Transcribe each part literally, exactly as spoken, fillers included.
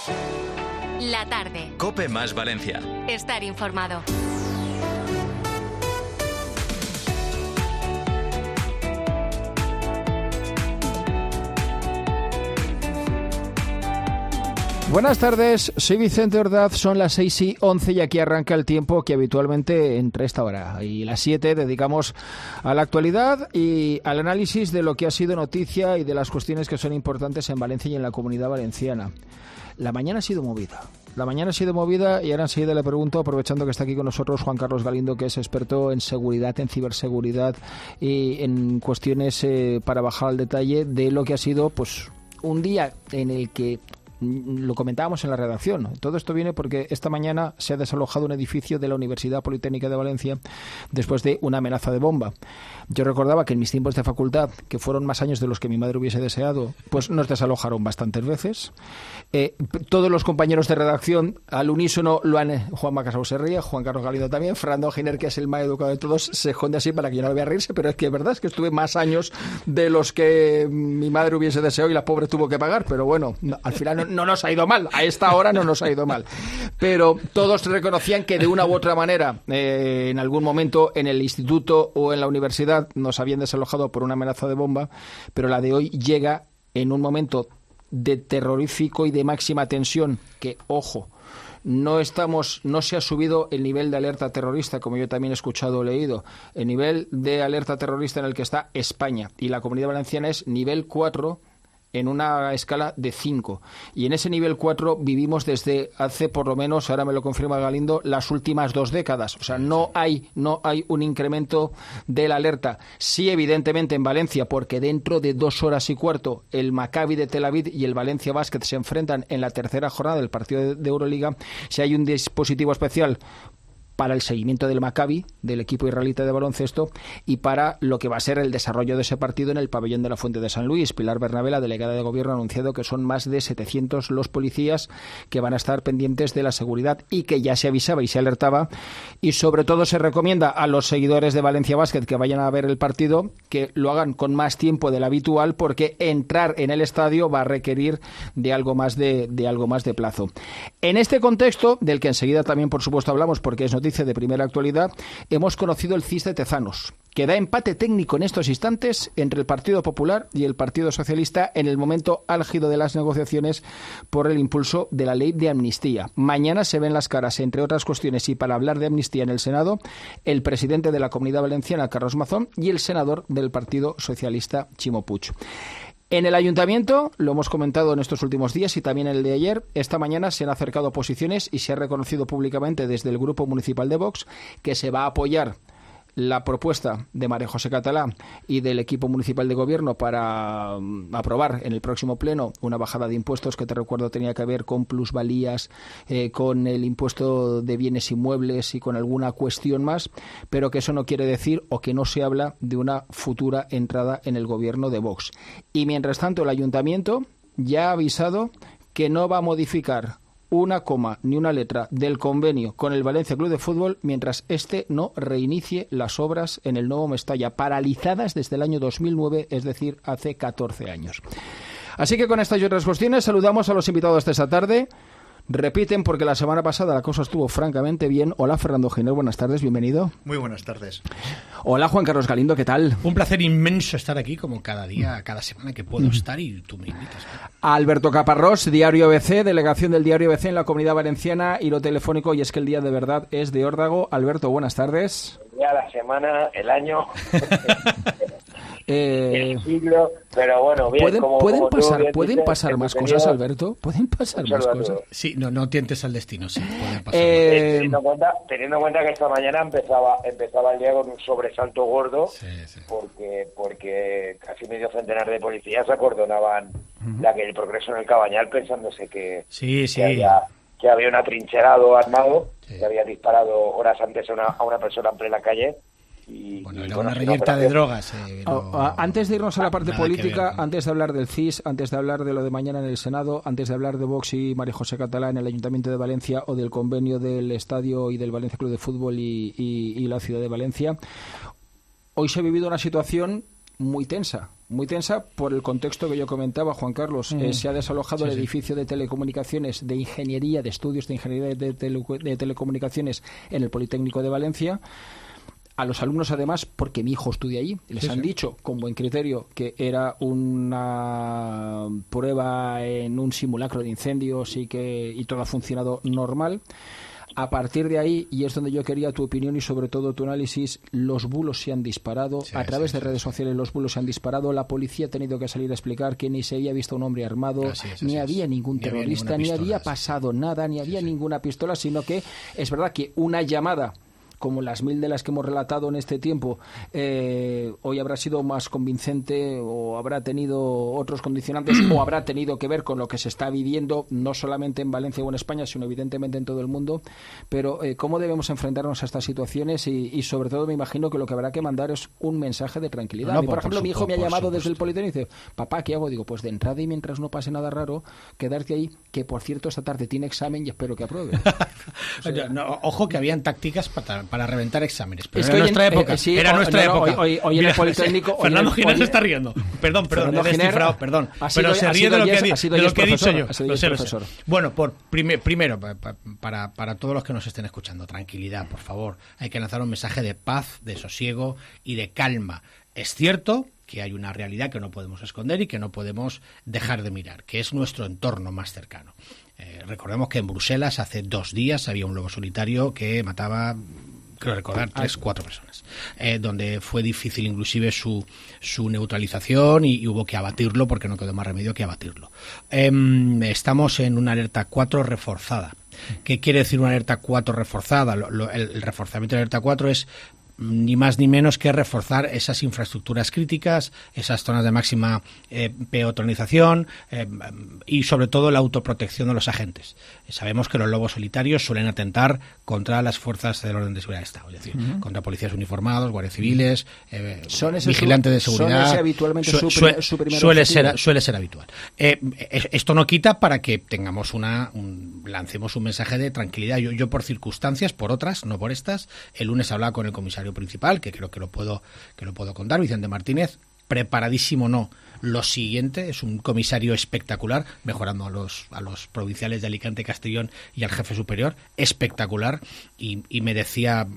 La tarde. COPE más Valencia. Estar informado. Buenas tardes, soy Vicente Ordaz, son las seis y once y aquí arranca el tiempo que habitualmente entre esta hora y las siete dedicamos a la actualidad y al análisis de lo que ha sido noticia y de las cuestiones que son importantes en Valencia y en la Comunidad Valenciana. La mañana ha sido movida. La mañana ha sido movida y ahora enseguida le pregunto, aprovechando que está aquí con nosotros Juan Carlos Galindo, que es experto en seguridad, en ciberseguridad y en cuestiones eh, para bajar al detalle de lo que ha sido pues un día en el que lo comentábamos en la redacción. Todo esto viene porque esta mañana se ha desalojado un edificio de la Universidad Politécnica de Valencia después de una amenaza de bomba. Yo recordaba que en mis tiempos de facultad, que fueron más años de los que mi madre hubiese deseado, pues nos desalojaron bastantes veces. Eh, todos los compañeros de redacción al unísono lo han... Juan Casado se ríe, Juan Carlos Galindo también, Fernando Giner, que es el más educado de todos, se esconde así para que yo no le vea reírse, pero es que es verdad, es que estuve más años de los que mi madre hubiese deseado y la pobre tuvo que pagar, pero bueno, no, al final no, no nos ha ido mal, a esta hora no nos ha ido mal. Pero todos reconocían que de una u otra manera, eh, en algún momento en el instituto o en la universidad nos habían desalojado por una amenaza de bomba, pero la de hoy llega en un momento de terrorífico y de máxima tensión que, ojo, no estamos, no se ha subido el nivel de alerta terrorista, como yo también he escuchado o leído. El nivel de alerta terrorista en el que está España y la Comunidad Valenciana es nivel cuatro en una escala de cinco. Y en ese nivel cuatro vivimos desde hace, por lo menos, ahora me lo confirma Galindo, las últimas dos décadas. O sea, no hay, no hay un incremento de la alerta. Sí, evidentemente, en Valencia, porque dentro de dos horas y cuarto el Maccabi de Tel Aviv y el Valencia Basket se enfrentan en la tercera jornada del partido de, de Euroliga. Si hay un dispositivo especial para el seguimiento del Maccabi, del equipo israelita de baloncesto, y para lo que va a ser el desarrollo de ese partido en el pabellón de la Fuente de San Luis. Pilar Bernabé, la delegada de Gobierno, ha anunciado que son más de setecientos los policías que van a estar pendientes de la seguridad y que ya se avisaba y se alertaba. Y sobre todo se recomienda a los seguidores de Valencia Basket que vayan a ver el partido que lo hagan con más tiempo del habitual, porque entrar en el estadio va a requerir de algo más de, de algo más de plazo. En este contexto, del que enseguida también por supuesto hablamos porque es noticia de primera actualidad, hemos conocido el C I S de Tezanos, que da empate técnico en estos instantes entre el Partido Popular y el Partido Socialista en el momento álgido de las negociaciones por el impulso de la ley de amnistía. Mañana se ven las caras, entre otras cuestiones, y para hablar de amnistía en el Senado, el presidente de la Comunidad Valenciana, Carlos Mazón, y el senador del Partido Socialista, Ximo Puig. En el Ayuntamiento, lo hemos comentado en estos últimos días y también en el de ayer, esta mañana se han acercado posiciones y se ha reconocido públicamente desde el Grupo Municipal de Vox que se va a apoyar la propuesta de María José Catalá y del equipo municipal de gobierno para um, aprobar en el próximo pleno una bajada de impuestos que, te recuerdo, tenía que ver con plusvalías, eh, con el impuesto de bienes inmuebles y con alguna cuestión más, pero que eso no quiere decir o que no se habla de una futura entrada en el gobierno de Vox. Y mientras tanto el Ayuntamiento ya ha avisado que no va a modificar una coma ni una letra del convenio con el Valencia Club de Fútbol mientras este no reinicie las obras en el nuevo Mestalla, paralizadas desde el año dos mil nueve, es decir, hace catorce años. Así que con estas y otras cuestiones saludamos a los invitados de esta tarde. Repiten porque la semana pasada la cosa estuvo francamente bien. Hola, Fernando Giner, buenas tardes, bienvenido. Muy buenas tardes. Hola, Juan Carlos Galindo, ¿qué tal? Un placer inmenso estar aquí, como cada día, cada semana que puedo estar y tú me invitas. Alberto Caparrós, Diario B C, delegación del Diario B C en la Comunidad Valenciana, hilo telefónico, y es que el día de verdad es de órdago. Alberto, buenas tardes. El día, la semana, el año... Eh, el siglo, pero bueno, bien, ¿Pueden, como, ¿pueden como pasar, bien ¿pueden dices, pasar más cosas, Alberto? ¿Pueden pasar más cosas? Sí, no, no tientes al destino, sí, pueden pasar. Eh, teniendo, en cuenta, teniendo en cuenta que esta mañana empezaba empezaba el día con un sobresalto gordo, sí, sí. porque porque casi medio centenar de policías acordonaban uh-huh. la que el progreso en el Cabañal, pensándose que, sí, sí. que, había, que había un atrincherado armado, sí. que había disparado horas antes a una, a una persona en plena calle. Y, bueno, y era bueno, una reyerta de drogas. Eh, no, no, antes de irnos a la parte política, ver, ¿no? antes de hablar del C I S, antes de hablar de lo de mañana en el Senado, antes de hablar de Vox y María José Catalá en el Ayuntamiento de Valencia o del convenio del Estadio y del Valencia Club de Fútbol y, y, y la Ciudad de Valencia, hoy se ha vivido una situación muy tensa. Muy tensa por el contexto que yo comentaba, Juan Carlos. Mm. Eh, se ha desalojado sí, el edificio sí. de telecomunicaciones, de ingeniería, de estudios de ingeniería de, tele, de telecomunicaciones en el Politécnico de Valencia. A los alumnos, además, porque mi hijo estudia allí, les sí, han sí. dicho, con buen criterio, que era una prueba en un simulacro de incendios y que y todo ha funcionado normal. A partir de ahí, y es donde yo quería tu opinión y sobre todo tu análisis, los bulos se han disparado, sí, a través sí, de redes sí. sociales los bulos se han disparado, la policía ha tenido que salir a explicar que ni se había visto un hombre armado, así es, así ni había ningún ni terrorista, había ni pistola, había pasado sí. nada, ni había sí, ninguna pistola, sino que es verdad que una llamada como las mil de las que hemos relatado en este tiempo, eh, hoy habrá sido más convincente o habrá tenido otros condicionantes o habrá tenido que ver con lo que se está viviendo, no solamente en Valencia o en España, sino evidentemente en todo el mundo. Pero eh, ¿cómo debemos enfrentarnos a estas situaciones? Y, y sobre todo me imagino que lo que habrá que mandar es un mensaje de tranquilidad. No, a mí, por, por ejemplo, por mi hijo me ha llamado desde el Politécnico y dice, papá, ¿qué hago? Digo, pues de entrada y mientras no pase nada raro, quedarte ahí, que por cierto esta tarde tiene examen y espero que apruebe. O sea, no, ojo que habían tácticas para, para reventar exámenes, pero es era, que nuestra en, época, eh, sí, era o, nuestra no, época. Hoy, hoy, hoy Mira, en el Politécnico... Fernando Giner se está riendo. Perdón, perdón, he descifrado, perdón. Pero se ríe de lo que, yes, de lo que he dicho yo. Lo sé, lo sé. Bueno, por primer, primero, para, para todos los que nos estén escuchando, tranquilidad, por favor. Hay que lanzar un mensaje de paz, de sosiego y de calma. Es cierto que hay una realidad que no podemos esconder y que no podemos dejar de mirar, que es nuestro entorno más cercano. Eh, recordemos que en Bruselas hace dos días había un lobo solitario que mataba, creo recordar, tres, cuatro personas, eh, donde fue difícil inclusive su, su neutralización y, y hubo que abatirlo porque no quedó más remedio que abatirlo. Eh, estamos en una alerta cuatro reforzada. ¿Qué quiere decir una alerta cuatro reforzada? Lo, lo, el, el reforzamiento de la alerta cuatro es ni más ni menos que reforzar esas infraestructuras críticas, esas zonas de máxima eh, peatonalización eh, y sobre todo la autoprotección de los agentes. Sabemos que los lobos solitarios suelen atentar contra las fuerzas del orden de seguridad del Estado, es decir, uh-huh. contra policías uniformados, guardias civiles, eh, vigilantes de seguridad. ¿Son ese habitualmente su, su, su primer suele ser Suele ser habitual. Eh, esto no quita para que tengamos una un, lancemos un mensaje de tranquilidad. Yo, yo por circunstancias, por otras, no por estas, el lunes hablaba con el comisario principal, que creo que lo puedo que lo puedo contar, Vicente Martínez, preparadísimo no. Lo siguiente, es un comisario espectacular, mejorando a los a los provinciales de Alicante, Castellón y al jefe superior, espectacular, y, y me decía,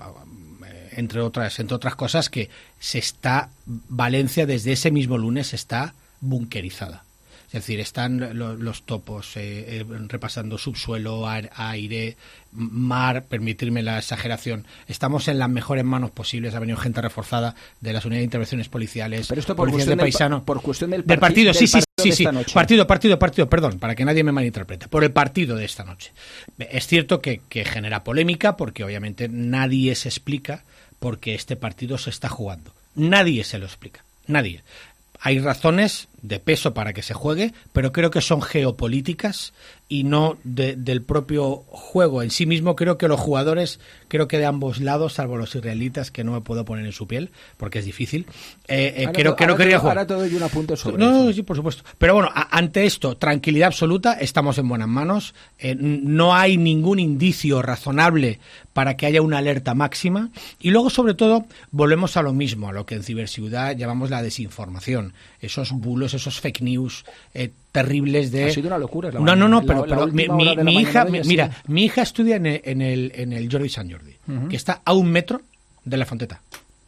entre otras entre otras cosas, que se está Valencia desde ese mismo lunes está bunkerizada. Es decir, están los, los topos eh, eh, repasando subsuelo, aire, mar, permitirme la exageración. Estamos en las mejores manos posibles. Ha venido gente reforzada de las unidades de intervenciones policiales. Pero esto por cuestión, de paisano, del, por cuestión del, del partido. Sí, del sí, sí, sí. Partido, partido, partido, perdón, para que nadie me malinterprete. Por el partido de esta noche. Es cierto que, que genera polémica porque obviamente nadie se explica por qué este partido se está jugando. Nadie se lo explica. Nadie. Hay razones de peso para que se juegue, pero creo que son geopolíticas y no de, del propio juego en sí mismo. Creo que los jugadores, creo que de ambos lados, salvo los israelitas, que no me puedo poner en su piel, porque es difícil, eh, eh, creo que no quería jugar. Ahora te doy un apunte sobre no, eso. Sí, por supuesto. Pero bueno, a, ante esto, tranquilidad absoluta, estamos en buenas manos, eh, no hay ningún indicio razonable para que haya una alerta máxima, y luego, sobre todo, volvemos a lo mismo, a lo que en ciberseguridad llamamos la desinformación, esos bulos, esos fake news eh, terribles de... Ha sido una locura. La no, no, no, pero, la, pero la mi, mi, mi hija, mi, mira, sí. mi hija estudia en el, en el, en el Jordi Sant Jordi, uh-huh. que está a un metro de la Fonteta.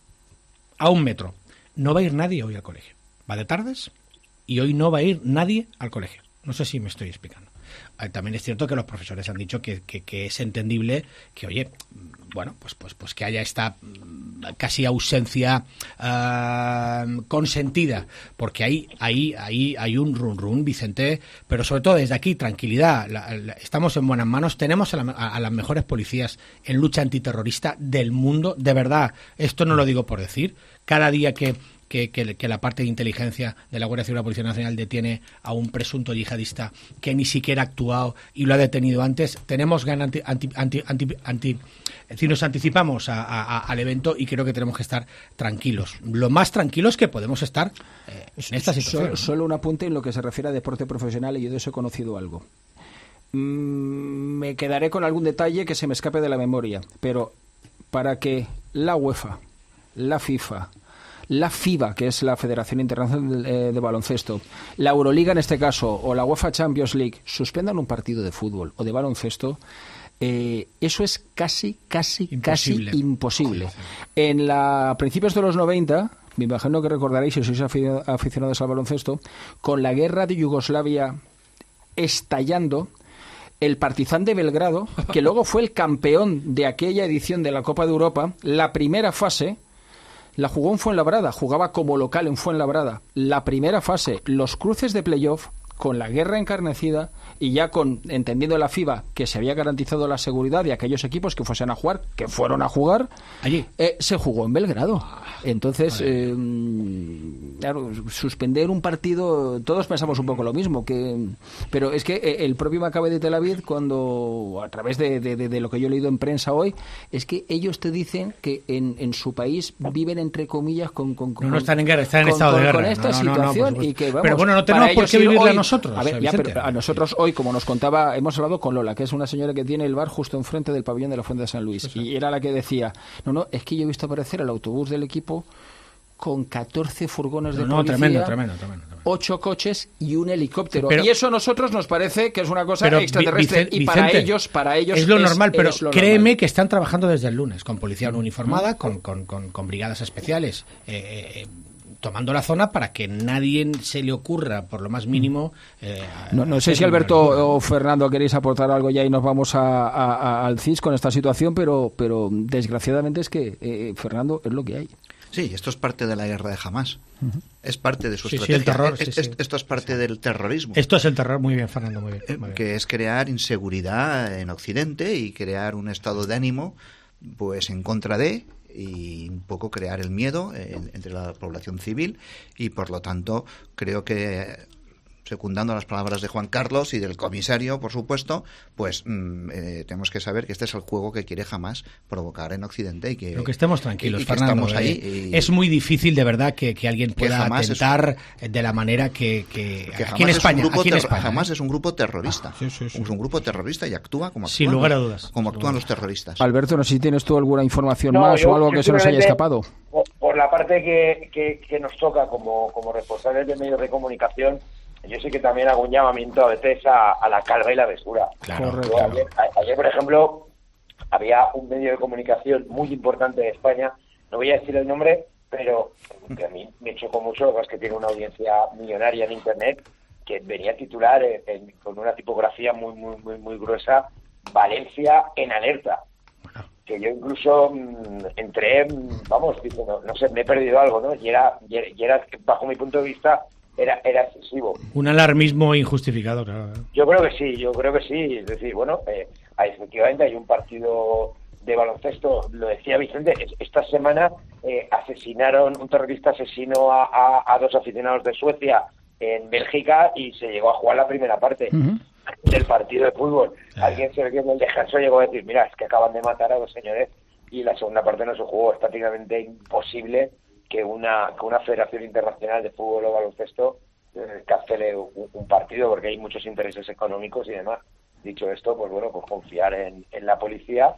A un metro. No va a ir nadie hoy al colegio. Va de tardes y hoy no va a ir nadie al colegio. No sé si me estoy explicando. También es cierto que los profesores han dicho que, que, que es entendible que, oye, bueno, pues pues pues que haya esta casi ausencia uh, consentida, porque ahí ahí ahí hay un run run, Vicente, pero sobre todo desde aquí tranquilidad, la, la, estamos en buenas manos, tenemos a, la, a, a las mejores policías en lucha antiterrorista del mundo, de verdad, esto no lo digo por decir, cada día que Que, que, que la parte de inteligencia de la Guardia Civil y la Policía Nacional detiene a un presunto yihadista que ni siquiera ha actuado y lo ha detenido antes, tenemos ganas anti, anti, anti, anti, anti, es decir, nos anticipamos a, a, a, al evento y creo que tenemos que estar tranquilos, lo más tranquilos que podemos estar eh, en esta situación. Solo, solo un apunte en lo que se refiere a deporte profesional, y yo de eso he conocido algo. Mm, me quedaré con algún detalle que se me escape de la memoria, pero para que la UEFA, la FIFA, la FIBA, que es la Federación Internacional de, de Baloncesto, la Euroliga en este caso, o la UEFA Champions League, suspendan un partido de fútbol o de baloncesto, eh, eso es casi, casi, imposible. casi imposible. En la, a principios de los noventa, me imagino que recordaréis, si sois aficionados al baloncesto, con la guerra de Yugoslavia estallando, el Partizan de Belgrado, que luego fue el campeón de aquella edición de la Copa de Europa, la primera fase la jugó en Fuenlabrada, jugaba como local en Fuenlabrada. La primera fase, los cruces de playoff, con la guerra encarnecida y ya con entendiendo la FIBA que se había garantizado la seguridad de aquellos equipos que fuesen a jugar, que fueron a jugar, allí eh, se jugó en Belgrado. Entonces, eh, claro, suspender un partido, todos pensamos un poco lo mismo, que pero es que el propio Maccabi de Tel Aviv, cuando a través de, de, de, de lo que yo he leído en prensa hoy, es que ellos te dicen que en, en su país viven entre comillas con, con, con no, no están en guerra, están en con, estado con, de guerra con esta no, no, situación no, no, y que vamos, pero bueno, no tenemos por qué vivirla hoy, nosotros. A, ver, ya, pero a nosotros hoy, como nos contaba, hemos hablado con Lola, que es una señora que tiene el bar justo enfrente del pabellón de la Fuente de San Luis, sí, sí. Y era la que decía, no, no, es que yo he visto aparecer el autobús del equipo con catorce furgones de no, no, policía, tremendo, tremendo, tremendo, tremendo. ocho coches y un helicóptero. Sí, pero, y eso a nosotros nos parece que es una cosa extraterrestre. Vicente, y para ellos, para ellos es lo es, normal, pero es lo créeme normal. que están trabajando desde el lunes con policía uniformada, con, con, con, con brigadas especiales, eh, eh, tomando la zona para que nadie se le ocurra, por lo más mínimo... Eh, no, no sé si Alberto o Fernando queréis aportar algo ya y nos vamos a, a, a, al C I S con esta situación, pero, pero desgraciadamente es que, eh, Fernando, es lo que hay. Sí, esto es parte de la guerra de Hamás. Uh-huh. Es parte de su sí, estrategia. Sí, el terror, es, sí, es, sí. Esto es parte sí. del terrorismo. Esto es el terror, muy bien, Fernando, muy bien. Muy bien. Que es crear inseguridad en Occidente y crear un estado de ánimo pues en contra de... y un poco crear el miedo en, entre la población civil y por lo tanto creo que secundando las palabras de Juan Carlos y del comisario, por supuesto, pues mmm, eh, tenemos que saber que este es el juego que quiere jamás provocar en Occidente y que, Pero que estemos tranquilos, y, y que Fernando. Estamos ahí eh, y, es muy difícil de verdad que, que alguien pueda que atentar es, de la manera que, que, que aquí en España, aquí en España jamás es un grupo terrorista, ah, sí, sí, sí. es un grupo terrorista y actúa como actúan, sin lugar a dudas, como actúan los terroristas. Alberto, no sé si tienes tú alguna información no, más yo, o algo que se nos haya escapado. Por, por la parte que, que, que nos toca como, como responsables de medios de comunicación, yo sé que también hago un llamamiento a veces a, a la calma y la mesura. Claro, Yo, claro. Ayer, ayer, por ejemplo, había un medio de comunicación muy importante de España, no voy a decir el nombre, pero que a mí me chocó mucho, lo que es que tiene una audiencia millonaria en Internet, que venía a titular en, en, con una tipografía muy, muy, muy, muy gruesa, Valencia en alerta. Bueno. Que yo incluso mmm, entré, vamos, diciendo, no sé, me he perdido algo, ¿no? Y era, y era, bajo mi punto de vista, Era, era excesivo. Un alarmismo injustificado, claro. Yo creo que sí, yo creo que sí. Es decir, bueno, eh, efectivamente hay un partido de baloncesto, lo decía Vicente, esta semana eh, asesinaron, un terrorista asesinó a, a, a dos aficionados de Suecia en Bélgica y se llegó a jugar la primera parte uh-huh. del partido de fútbol. Uh-huh. Alguien se ve que en el descanso llegó a decir, mira, es que acaban de matar a dos señores y la segunda parte no se jugó. Es prácticamente imposible que una que una federación internacional de fútbol o baloncesto eh, cancele un, un partido porque hay muchos intereses económicos y demás. Dicho esto, pues bueno, pues confiar en, en la policía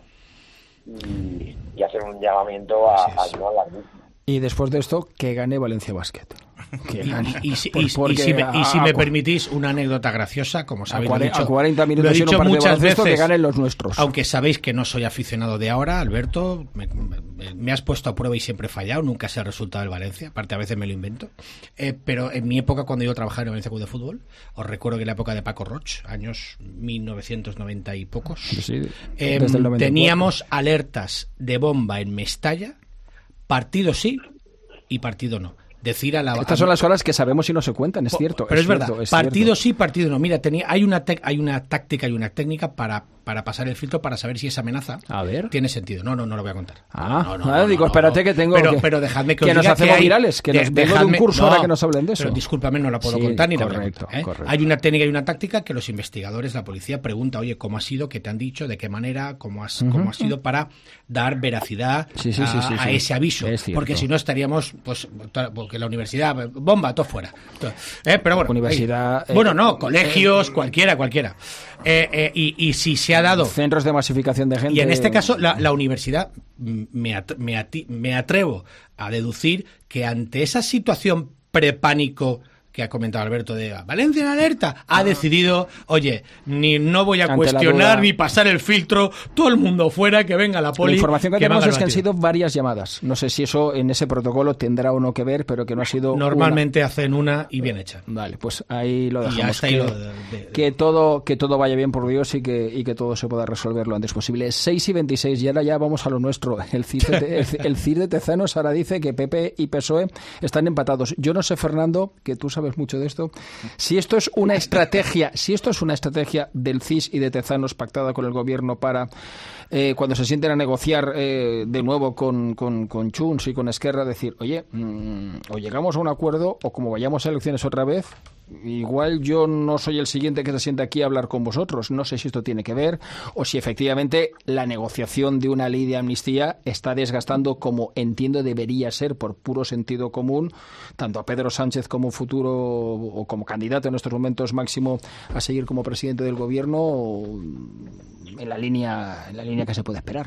y, y hacer un llamamiento a, sí, sí. a no alarmismo. Y después de esto, que gane Valencia Basket. Que gane. Y, y, si, y, y, si me, y si me permitís una anécdota graciosa, como sabéis, a, lo he dicho, a cuarenta minutos lo he dicho muchas veces, que ganen los nuestros. Aunque sabéis que no soy aficionado de ahora, Alberto, me, me, me has puesto a prueba y siempre he fallado, nunca sé el resultado del Valencia, aparte a veces me lo invento. Eh, pero en mi época, cuando yo trabajaba en el Valencia Club de Fútbol, os recuerdo que en la época de Paco Roch, años mil novecientos noventa y pocos, sí, eh, teníamos alertas de bomba en Mestalla, partido sí y partido no. Decir a la, Estas son las horas que sabemos y no se cuentan, es cierto. Pero es, es verdad, cierto, es partido cierto. sí, partido no. Mira, tenía, hay una te, hay una táctica y una técnica para, para pasar el filtro para saber si esa amenaza a ver. tiene sentido. No, no, no lo voy a contar. Ah, no, no, no, no, digo, no, espérate no. que tengo pero, que, pero dejadme que, que os nos diga hacemos que hay, virales, que de, nos vengo dejadme, de un curso no, ahora que nos hablen de eso. Pero discúlpame, no la puedo sí, contar ni correcto, la voy a contar, ¿eh? correcto. Hay una técnica y una táctica que los investigadores, la policía, pregunta, oye, ¿cómo ha sido? ¿Qué te han dicho? ¿De qué manera? ¿Cómo, has, uh-huh. cómo ha sido para dar veracidad sí, sí, a, sí, sí, a sí. ese aviso? Porque si no estaríamos, pues, porque la universidad, bomba, todo fuera. ¿Eh? Pero bueno, universidad, eh, bueno, no, eh, colegios, eh, cualquiera, cualquiera. Eh, eh, y, y si se se ha dado... Centros de masificación de gente. Y en este caso, la, la universidad, me, at, me, at, me atrevo a deducir que ante esa situación prepánico que ha comentado Alberto de Valencia en alerta, ha decidido, oye, ni no voy a Ante cuestionar ni pasar el filtro, todo el mundo fuera, que venga la poli. La información que, que tenemos es que han batido. sido varias llamadas. No sé si eso en ese protocolo tendrá o no que ver, pero que no ha sido Normalmente una. hacen una y bien hecha. Vale, pues ahí lo dejamos. Y hasta que, ahí lo de, de, de... que todo que todo vaya bien por Dios y que y que todo se pueda resolver lo antes posible. seis y veintiséis, y ahora ya vamos a lo nuestro. El C I R de, el, el C I R de Tezanos ahora dice que P P y P S O E están empatados. Yo no sé, Fernando, que tú sabes mucho de esto, si esto es una estrategia, si esto es una estrategia del C I S y de Tezanos pactada con el gobierno para eh, cuando se sienten a negociar eh, de nuevo con, con, con Junts y con Esquerra, decir, oye, mmm, o llegamos a un acuerdo o como vayamos a elecciones otra vez, igual yo no soy el siguiente que se siente aquí a hablar con vosotros. No sé si esto tiene que ver o si efectivamente la negociación de una ley de amnistía está desgastando, como entiendo debería ser por puro sentido común, tanto a Pedro Sánchez como futuro o como candidato en estos momentos máximo a seguir como presidente del gobierno, en la línea, en la línea que se puede esperar.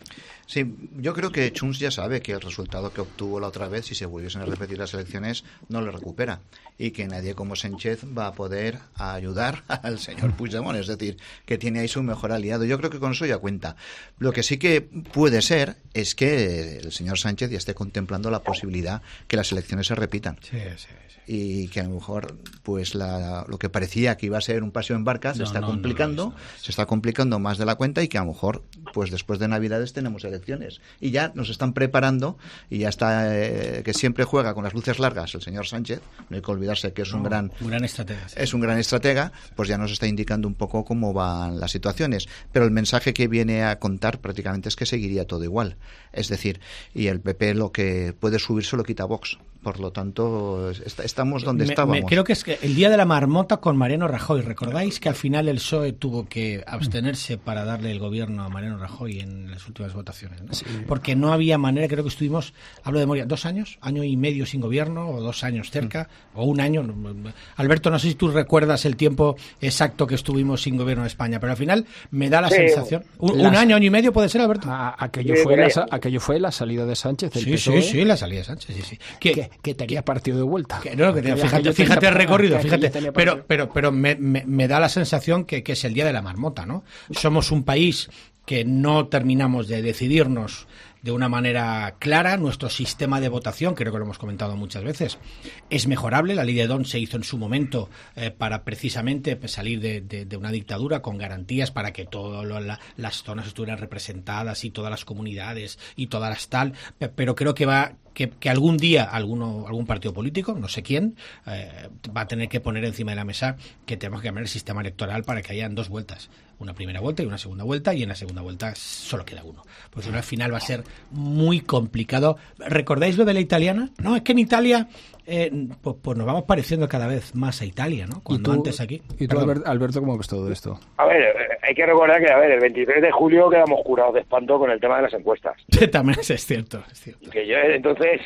Sí, yo creo que Junts ya sabe que el resultado que obtuvo la otra vez, si se volviesen a repetir las elecciones, no le recupera y que nadie como Sánchez va a poder ayudar al señor Puigdemont, es decir, que tiene ahí su mejor aliado. Yo creo que con eso ya cuenta. Lo que sí que puede ser es que el señor Sánchez ya esté contemplando la posibilidad que las elecciones se repitan. Sí, sí, sí. Y que a lo mejor pues la, lo que parecía que iba a ser un paseo en barca se no, está no, complicando, no, no, no, no. se está complicando más de la cuenta y que a lo mejor pues después de Navidades tenemos elecciones y ya nos están preparando y ya está eh, que siempre juega con las luces largas el señor Sánchez, no hay que olvidarse que es un no, gran, un gran estratega, sí. es un gran estratega, pues ya nos está indicando un poco cómo van las situaciones, pero el mensaje que viene a contar prácticamente es que seguiría todo igual, es decir, y el P P lo que puede subir se lo quita Vox. Por lo tanto, está, estamos donde me, estábamos. Me, creo que es que el día de la marmota con Mariano Rajoy. ¿Recordáis que al final el P S O E tuvo que abstenerse para darle el gobierno a Mariano Rajoy en las últimas votaciones, ¿no? Sí. Porque no había manera, creo que estuvimos, hablo de memoria, dos años, año y medio sin gobierno, o dos años cerca, mm. o un año. Alberto, no sé si tú recuerdas el tiempo exacto que estuvimos sin gobierno en España, pero al final me da la sí, sensación. Un, las, un año, año y medio puede ser, Alberto. A, aquello, fue la, aquello fue la salida de Sánchez del sí, P S O E. Sí, sí, la salida de Sánchez, sí, sí. ¿Qué, ¿Qué? Que tenía partido de vuelta. Que, no, que, fíjate, fíjate el recorrido, fíjate. Pero, pero, pero me, me, me da la sensación que, que es el día de la marmota, ¿no? Somos un país que no terminamos de decidirnos de una manera clara. Nuestro sistema de votación, creo que lo hemos comentado muchas veces, es mejorable. La ley de Don se hizo en su momento eh, para precisamente salir de, de, de una dictadura con garantías para que todas la, las zonas estuvieran representadas y todas las comunidades y todas las tal, pero creo que va que, que algún día alguno, algún partido político, no sé quién, eh, va a tener que poner encima de la mesa que tenemos que cambiar el sistema electoral para que hayan dos vueltas, una primera vuelta y una segunda vuelta, y en la segunda vuelta solo queda uno, pues al final va a ser muy complicado. ¿Recordáis lo de la italiana? No, es que en Italia eh, pues, pues nos vamos pareciendo cada vez más a Italia, ¿no? Cuando ¿Y tú, antes aquí. ¿Y tú, Perdón. Alberto, cómo ves todo esto? A ver, hay que recordar que, a ver, el veintitrés de julio quedamos curados de espanto con el tema de las encuestas. También es cierto, es cierto. Que yo, entonces...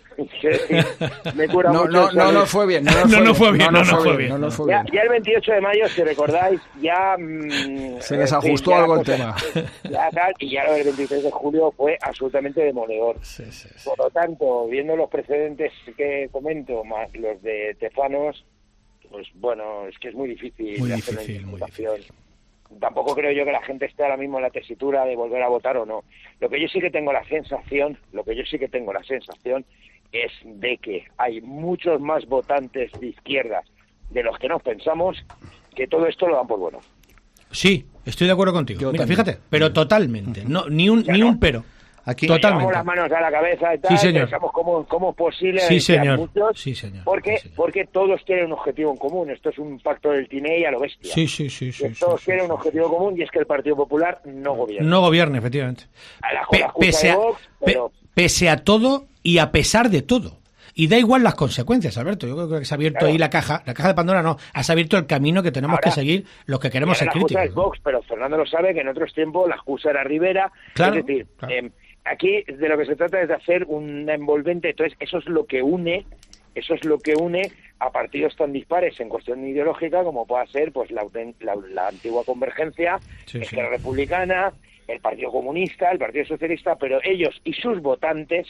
me cura no, mucho no, no, no fue bien. No, no, no fue bien. bien. No, no fue bien. No, no fue bien. Ya, ya el veintiocho de mayo, si recordáis, ya... Mmm, se desajustó sí, algo el tema. Ya, tal, y ya el veintitrés de julio fue absolutamente demoledor. Sí, sí, sí. Por lo tanto, viendo los precedentes que comento, más los de Tezanos, pues bueno, es que es muy difícil. Muy hacer difícil, muy difícil. Tampoco creo yo que la gente esté ahora mismo en la tesitura de volver a votar o no. Lo que yo sí que tengo la sensación, lo que yo sí que tengo la sensación es de que hay muchos más votantes de izquierdas de los que nos pensamos, que todo esto lo dan por bueno. Sí, estoy de acuerdo contigo. Yo Mira, fíjate, pero totalmente, no ni un ni no. un pero. Aquí llevamos las manos a la cabeza y tal, sí, pensamos cómo, cómo es posible sí, señor. muchos, sí, señor. Porque, sí, señor. porque todos tienen un objetivo en común. Esto es un pacto del Tinei a lo bestia. Sí, sí, sí. sí todos sí, tienen sí, un objetivo sí. común, y es que el Partido Popular no gobierna. No gobierna, efectivamente. A la, Pe la pese, a, Vox, pero... pe pese a todo y a pesar de todo. Y da igual las consecuencias, Alberto. Yo creo que se ha abierto claro. ahí la caja, la caja de Pandora no, has abierto el camino que tenemos ahora, que seguir los que queremos ser críticos. La excusa es Vox, pero Fernando lo sabe que en otros tiempos la excusa era Rivera. Claro, es decir, claro. Eh, aquí de lo que se trata es de hacer una envolvente, entonces eso es lo que une eso es lo que une a partidos tan dispares en cuestión ideológica como pueda ser pues la, la, la antigua Convergencia, sí, Esquerra sí. Republicana, el Partido Comunista, el Partido Socialista, pero ellos y sus votantes,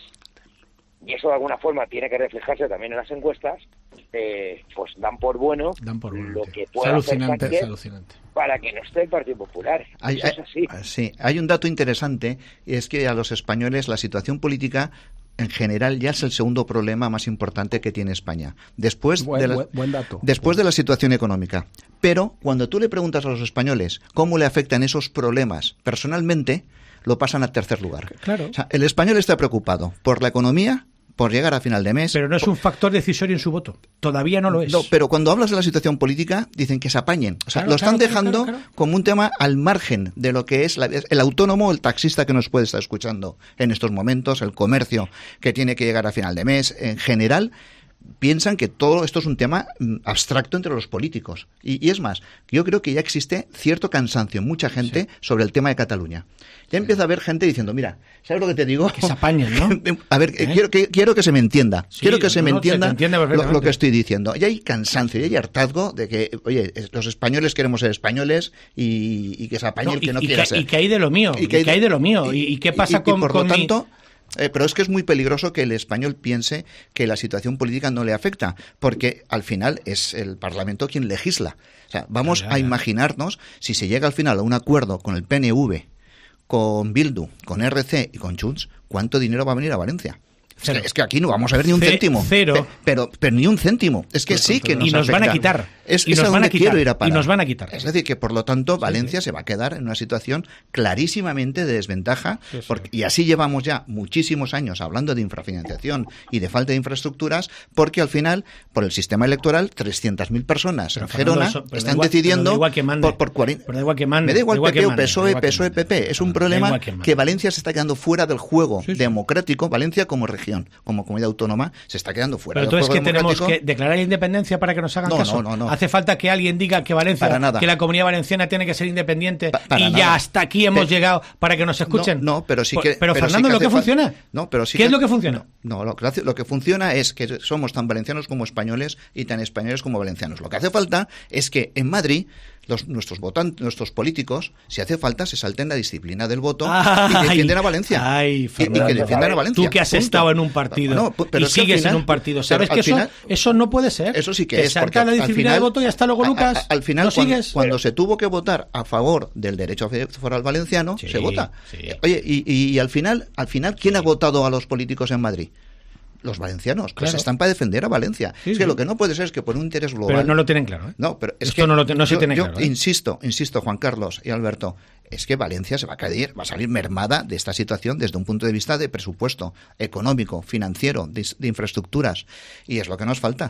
y eso de alguna forma tiene que reflejarse también en las encuestas, eh, pues dan por bueno, dan por bueno lo tío. que pueda hacer Sánchez alucinante. Para que no esté el Partido Popular. Hay, eso es así. Hay, sí, hay un dato interesante, y es que a los españoles la situación política en general ya es el segundo problema más importante que tiene España, después, buen, de, la, buen, buen dato. después de la situación económica. Pero cuando tú le preguntas a los españoles cómo le afectan esos problemas personalmente, lo pasan al tercer lugar. Claro. O sea, el español está preocupado por la economía, por llegar a final de mes. Pero no es un factor decisorio en su voto. Todavía no lo es. No, pero cuando hablas de la situación política, dicen que se apañen. O sea, claro, lo están claro, dejando claro, claro. como un tema al margen de lo que es la, el autónomo o el taxista que nos puede estar escuchando en estos momentos, el comercio que tiene que llegar a final de mes. En general, piensan que todo esto es un tema abstracto entre los políticos. Y, y es más, yo creo que ya existe cierto cansancio en mucha gente sí. sobre el tema de Cataluña. Ya empieza a haber gente diciendo, mira, ¿sabes lo que te digo? Que se apañen, ¿no? A ver, ¿Eh? quiero, que, quiero que se me entienda. Sí, quiero que se me no, entienda se lo, lo que estoy diciendo. Y hay cansancio, y hay hartazgo de que, oye, los españoles queremos ser españoles y, y que se apañe no, el que y, no y quiera que, ser. Y que hay de lo mío, y que, y que hay de lo mío. ¿Y, y qué pasa y, con, y por con lo tanto, mi... Eh, pero es que es muy peligroso que el español piense que la situación política no le afecta, porque al final es el Parlamento quien legisla. O sea, vamos ya, ya, ya. a imaginarnos si se llega al final a un acuerdo con el P N V, con Bildu, con R C y con Junts, ¿cuánto dinero va a venir a Valencia? Es que, es que aquí no vamos a ver ni un céntimo. Cero. Pero, pero, pero ni un céntimo. Es que sí que nos Y nos afecta. van a quitar. Es, y es nos a van donde a quitar. quiero ir a parar. Y nos van a quitar. Es decir, que por lo tanto Valencia sí, sí. se va a quedar en una situación clarísimamente de desventaja. Sí, sí. Porque, y así llevamos ya muchísimos años hablando de infrafinanciación y de falta de infraestructuras, porque al final, por el sistema electoral, trescientas mil personas pero en Gerona eso, están igual, decidiendo por, por cuarenta. Pero da igual que mande. Me da igual da P P o P S O E, P S O E, P P. Es un problema que, que Valencia se está quedando fuera del juego sí, sí. democrático. Valencia como región, como comunidad autónoma, se está quedando fuera. Pero entonces, ¿qué tenemos que declarar la independencia para que nos hagan no, caso? No, no, no. Hace falta que alguien diga que Valencia, que la Comunidad Valenciana tiene que ser independiente pa y nada. ya hasta aquí hemos pero, llegado para que nos escuchen. No, no pero sí que. Pero, pero Fernando, sí que ¿lo que funciona? No, pero sí ¿Qué que, es lo que funciona? No, no lo, que hace, lo que funciona es que somos tan valencianos como españoles y tan españoles como valencianos. Lo que hace falta es que en Madrid Los, nuestros votantes, nuestros políticos, si hace falta, se salten la disciplina del voto ay, y defienden a Valencia. Ay, Fernando, y, y que defiendan a Valencia. Tú que has punto. estado en un partido no, no, pero y sigues final, en un partido, ¿sabes que eso, final, eso no puede ser? Eso sí que Te es. Porque salta la disciplina final, del voto y hasta luego, Lucas. A, a, al final, ¿no cuando, sigues? cuando se tuvo que votar a favor del derecho foral valenciano, sí, se vota. Sí. Oye, y, y, y al final, al final, ¿quién sí. ha votado a los políticos en Madrid? Los valencianos, pues claro. están para defender a Valencia. Sí, es que sí. lo que no puede ser es que por un interés global... Pero no lo tienen claro, ¿eh? No, pero es Esto que no, lo te, no se yo, tiene yo claro. ¿eh? insisto, insisto, Juan Carlos y Alberto, es que Valencia se va a caer, va a salir mermada de esta situación desde un punto de vista de presupuesto económico, financiero, de, de infraestructuras, y es lo que nos falta.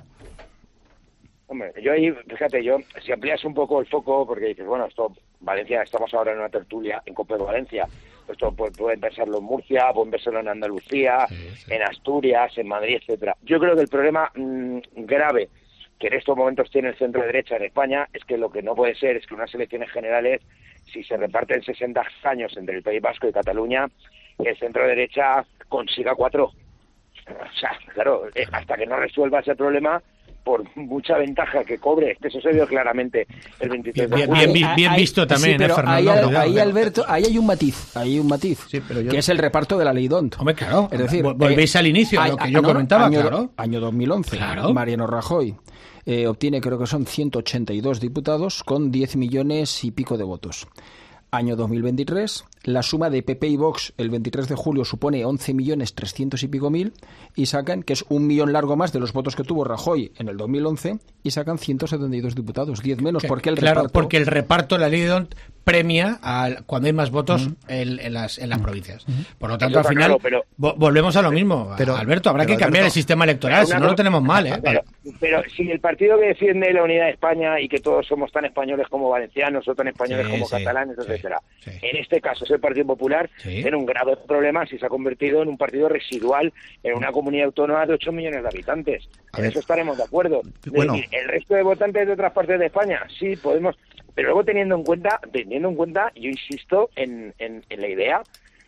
Hombre, yo ahí, fíjate, yo, si amplias un poco el foco, porque dices, bueno, esto, Valencia, estamos ahora en una tertulia en Cope Valencia, esto pueden pensarlo en Murcia, pueden pensarlo en Andalucía, sí, sí. en Asturias, en Madrid, etcétera. Yo creo que el problema mmm, grave que en estos momentos tiene el centro derecha en España es que lo que no puede ser es que unas elecciones generales, si se reparten sesenta años entre el País Vasco y Cataluña, el centro derecha consiga cuatro. O sea, claro, hasta que no resuelva ese problema, por mucha ventaja que cobre, eso se vio claramente el veintitrés de julio. Bien, bien, bien, bien visto también, sí, pero ¿eh, Fernando? Ahí, cuidado, ahí Alberto, ahí hay un matiz, hay un matiz, sí, pero yo... que es el reparto de la ley D O N T. Hombre, claro, es decir, volvéis eh, al inicio, a, lo que yo no, comentaba, año, claro. Año dos mil once, claro. Mariano Rajoy eh, obtiene, creo que son ciento ochenta y dos diputados con diez millones y pico de votos. Año dos mil veintitrés, la suma de P P y Vox el veintitrés de julio supone once millones trescientos y pico mil y sacan, que es un millón largo más de los votos que tuvo Rajoy en el dos mil once, y sacan ciento setenta y dos diputados, diez menos, porque el claro, reparto... porque el reparto, la ley de D O N T premia a cuando hay más votos uh-huh. en, en, las, en las provincias. Uh-huh. Por lo tanto, al final, claro, pero, vo volvemos a lo mismo. Pero, Alberto, habrá pero, que cambiar Alberto, el sistema electoral, si no lo tenemos mal, ¿eh? Pero, pero si el partido que defiende la unidad de España y que todos somos tan españoles como valencianos o tan españoles sí, como sí, catalanes, etcétera, sí, sí. en este caso es el Partido Popular, sí. tiene un grave problema si se ha convertido en un partido residual en una comunidad autónoma de ocho millones de habitantes. En eso estaremos de acuerdo. Bueno. Decir, el resto de votantes de otras partes de España, sí, podemos... Pero luego teniendo en cuenta, teniendo en cuenta, yo insisto en, en, en la idea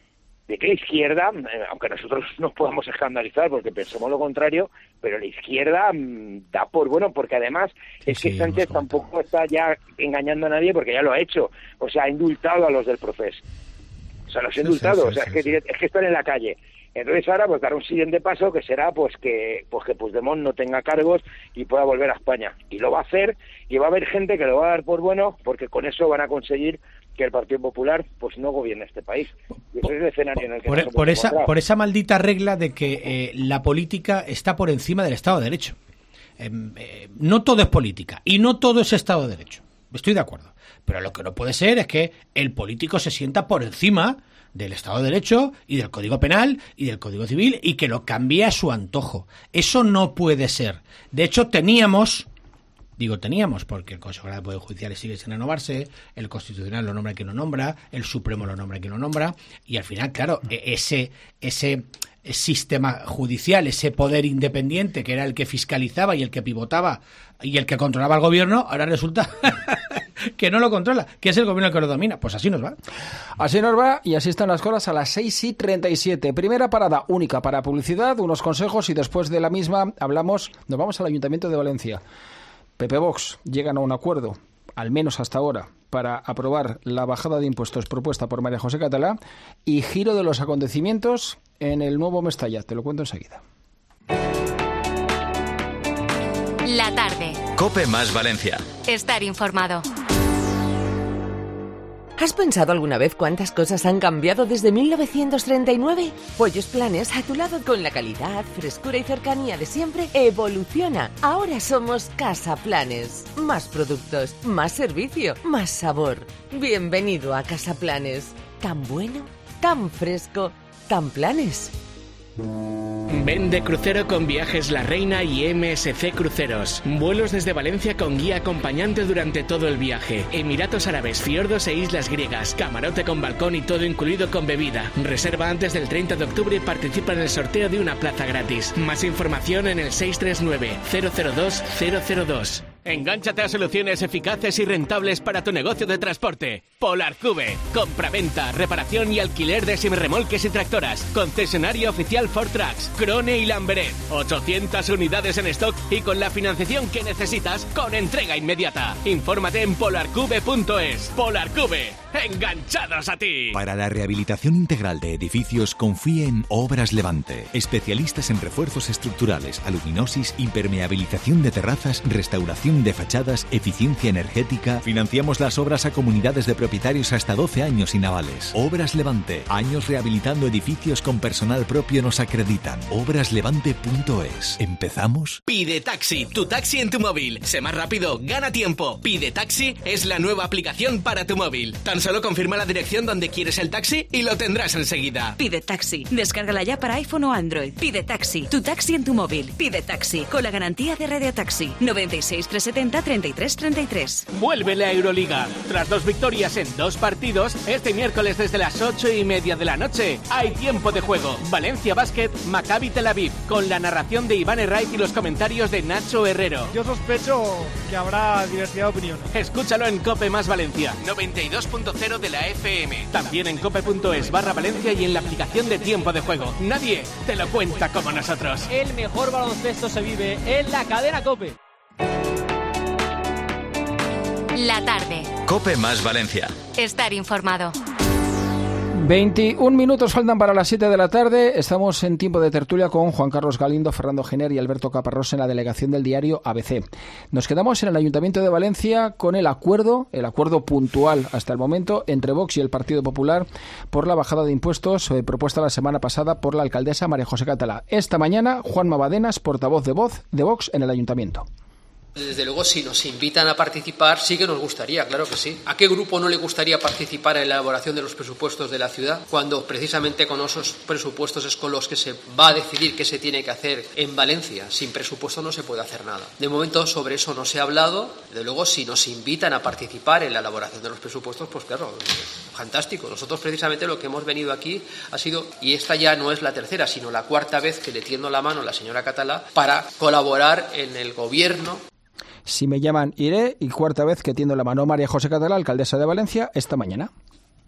de que la izquierda, eh, aunque nosotros nos podamos escandalizar porque pensamos lo contrario, pero la izquierda mmm, da por bueno, porque además sí, es que sí, Sánchez tampoco está ya engañando a nadie porque ya lo ha hecho, o sea, ha indultado a los del Procés, o sea, los ha indultado, sí, sí, sí, o sea, sí, es, que, sí. es que están en la calle. Entonces ahora pues dará un siguiente paso que será pues que pues que Puigdemont no tenga cargos y pueda volver a España. Y lo va a hacer y va a haber gente que lo va a dar por bueno porque con eso van a conseguir que el Partido Popular pues no gobierne este país. Y ese es el escenario en el que por, por esa encontrar. Por esa maldita regla de que eh, la política está por encima del Estado de Derecho. Eh, eh, no todo es política y no todo es Estado de Derecho. Estoy de acuerdo. Pero lo que no puede ser es que el político se sienta por encima del Estado de Derecho y del Código Penal y del Código Civil y que lo cambie a su antojo. Eso no puede ser. De hecho, teníamos, digo teníamos, porque el Consejo de Poder Judicial sigue sin renovarse, el Constitucional lo nombra quien lo nombra, el Supremo lo nombra quien lo nombra, y al final, claro, ese ese sistema judicial, ese poder independiente que era el que fiscalizaba y el que pivotaba y el que controlaba el gobierno, ahora resulta que no lo controla, que es el gobierno el que lo domina. Pues así nos va. Así nos va y así están las cosas a las seis y treinta y siete. Primera parada única para publicidad, unos consejos y después de la misma hablamos, nos vamos al Ayuntamiento de Valencia. P P Vox llegan a un acuerdo, al menos hasta ahora, para aprobar la bajada de impuestos propuesta por María José Catalá y giro de los acontecimientos en el nuevo Mestalla. Te lo cuento enseguida. La tarde. COPE más Valencia. Estar informado. ¿Has pensado alguna vez cuántas cosas han cambiado desde mil novecientos treinta y nueve? Pollos Planes, a tu lado con la calidad, frescura y cercanía de siempre, evoluciona. Ahora somos Casa Planes. Más productos, más servicio, más sabor. Bienvenido a Casa Planes. Tan bueno, tan fresco, tan planes. Ven de crucero con Viajes La Reina y M S C Cruceros. Vuelos desde Valencia con guía acompañante durante todo el viaje. Emiratos Árabes, fiordos e islas griegas. Camarote con balcón y todo incluido con bebida. Reserva antes del treinta de octubre y participa en el sorteo de una plaza gratis. Más información en el seis tres nueve, cero cero dos, cero cero dos. Engánchate a soluciones eficaces y rentables para tu negocio de transporte. Polarcube. Compraventa, reparación y alquiler de semirremolques y tractoras. Concesionario oficial Ford Trucks, Krone y Lamberet. ochocientas unidades en stock y con la financiación que necesitas con entrega inmediata. Infórmate en polarcube punto es. Polarcube. ¡Enganchados a ti! Para la rehabilitación integral de edificios, confíe en Obras Levante. Especialistas en refuerzos estructurales, aluminosis, impermeabilización de terrazas, restauración de fachadas, eficiencia energética. Financiamos las obras a comunidades de propietarios hasta doce años sin avales. Obras Levante. Años rehabilitando edificios con personal propio nos acreditan. obras levante punto es. ¿Empezamos? Pide Taxi, tu taxi en tu móvil. Sé más rápido, gana tiempo. Pide Taxi es la nueva aplicación para tu móvil. Tan solo confirma la dirección donde quieres el taxi y lo tendrás enseguida. Pide Taxi. Descárgala ya para iPhone o Android. Pide Taxi, tu taxi en tu móvil. Pide Taxi con la garantía de Radio Taxi. noventa y seis, trescientos setenta, treinta y tres treinta y tres. Vuelve la Euroliga. Tras dos victorias en dos partidos, este miércoles desde las ocho y media de la noche hay tiempo de juego. Valencia Basket, Maccabi Tel Aviv, con la narración de Iván Herraiz y los comentarios de Nacho Herrero. Yo sospecho que habrá diversidad de opiniones. Escúchalo en COPE más Valencia, noventa y dos punto cero de la F M. También en cope punto es barra Valencia y en la aplicación de tiempo de juego. Nadie te lo cuenta como nosotros. El mejor baloncesto se vive en la cadena COPE. La tarde. COPE más Valencia. Estar informado. veintiún minutos faltan para las siete de la tarde. Estamos en tiempo de tertulia con Juan Carlos Galindo, Fernando Giner y Alberto Caparrós en la delegación del diario A B C. Nos quedamos en el Ayuntamiento de Valencia con el acuerdo, el acuerdo puntual hasta el momento entre Vox y el Partido Popular por la bajada de impuestos eh, propuesta la semana pasada por la alcaldesa María José Catalá. Esta mañana, Juanma Badenas, portavoz de Voz de Vox en el Ayuntamiento. Desde luego, si nos invitan a participar, sí que nos gustaría, claro que sí. ¿A qué grupo no le gustaría participar en la elaboración de los presupuestos de la ciudad? Cuando precisamente con esos presupuestos es con los que se va a decidir qué se tiene que hacer en Valencia. Sin presupuesto no se puede hacer nada. De momento sobre eso no se ha hablado. Desde luego, si nos invitan a participar en la elaboración de los presupuestos, pues claro, fantástico. Nosotros precisamente lo que hemos venido aquí ha sido, y esta ya no es la tercera, sino la cuarta vez que le tiendo la mano a la señora Catalá para colaborar en el gobierno. Si me llaman, iré, y cuarta vez que tiendo la mano a María José Catalá, alcaldesa de Valencia, esta mañana.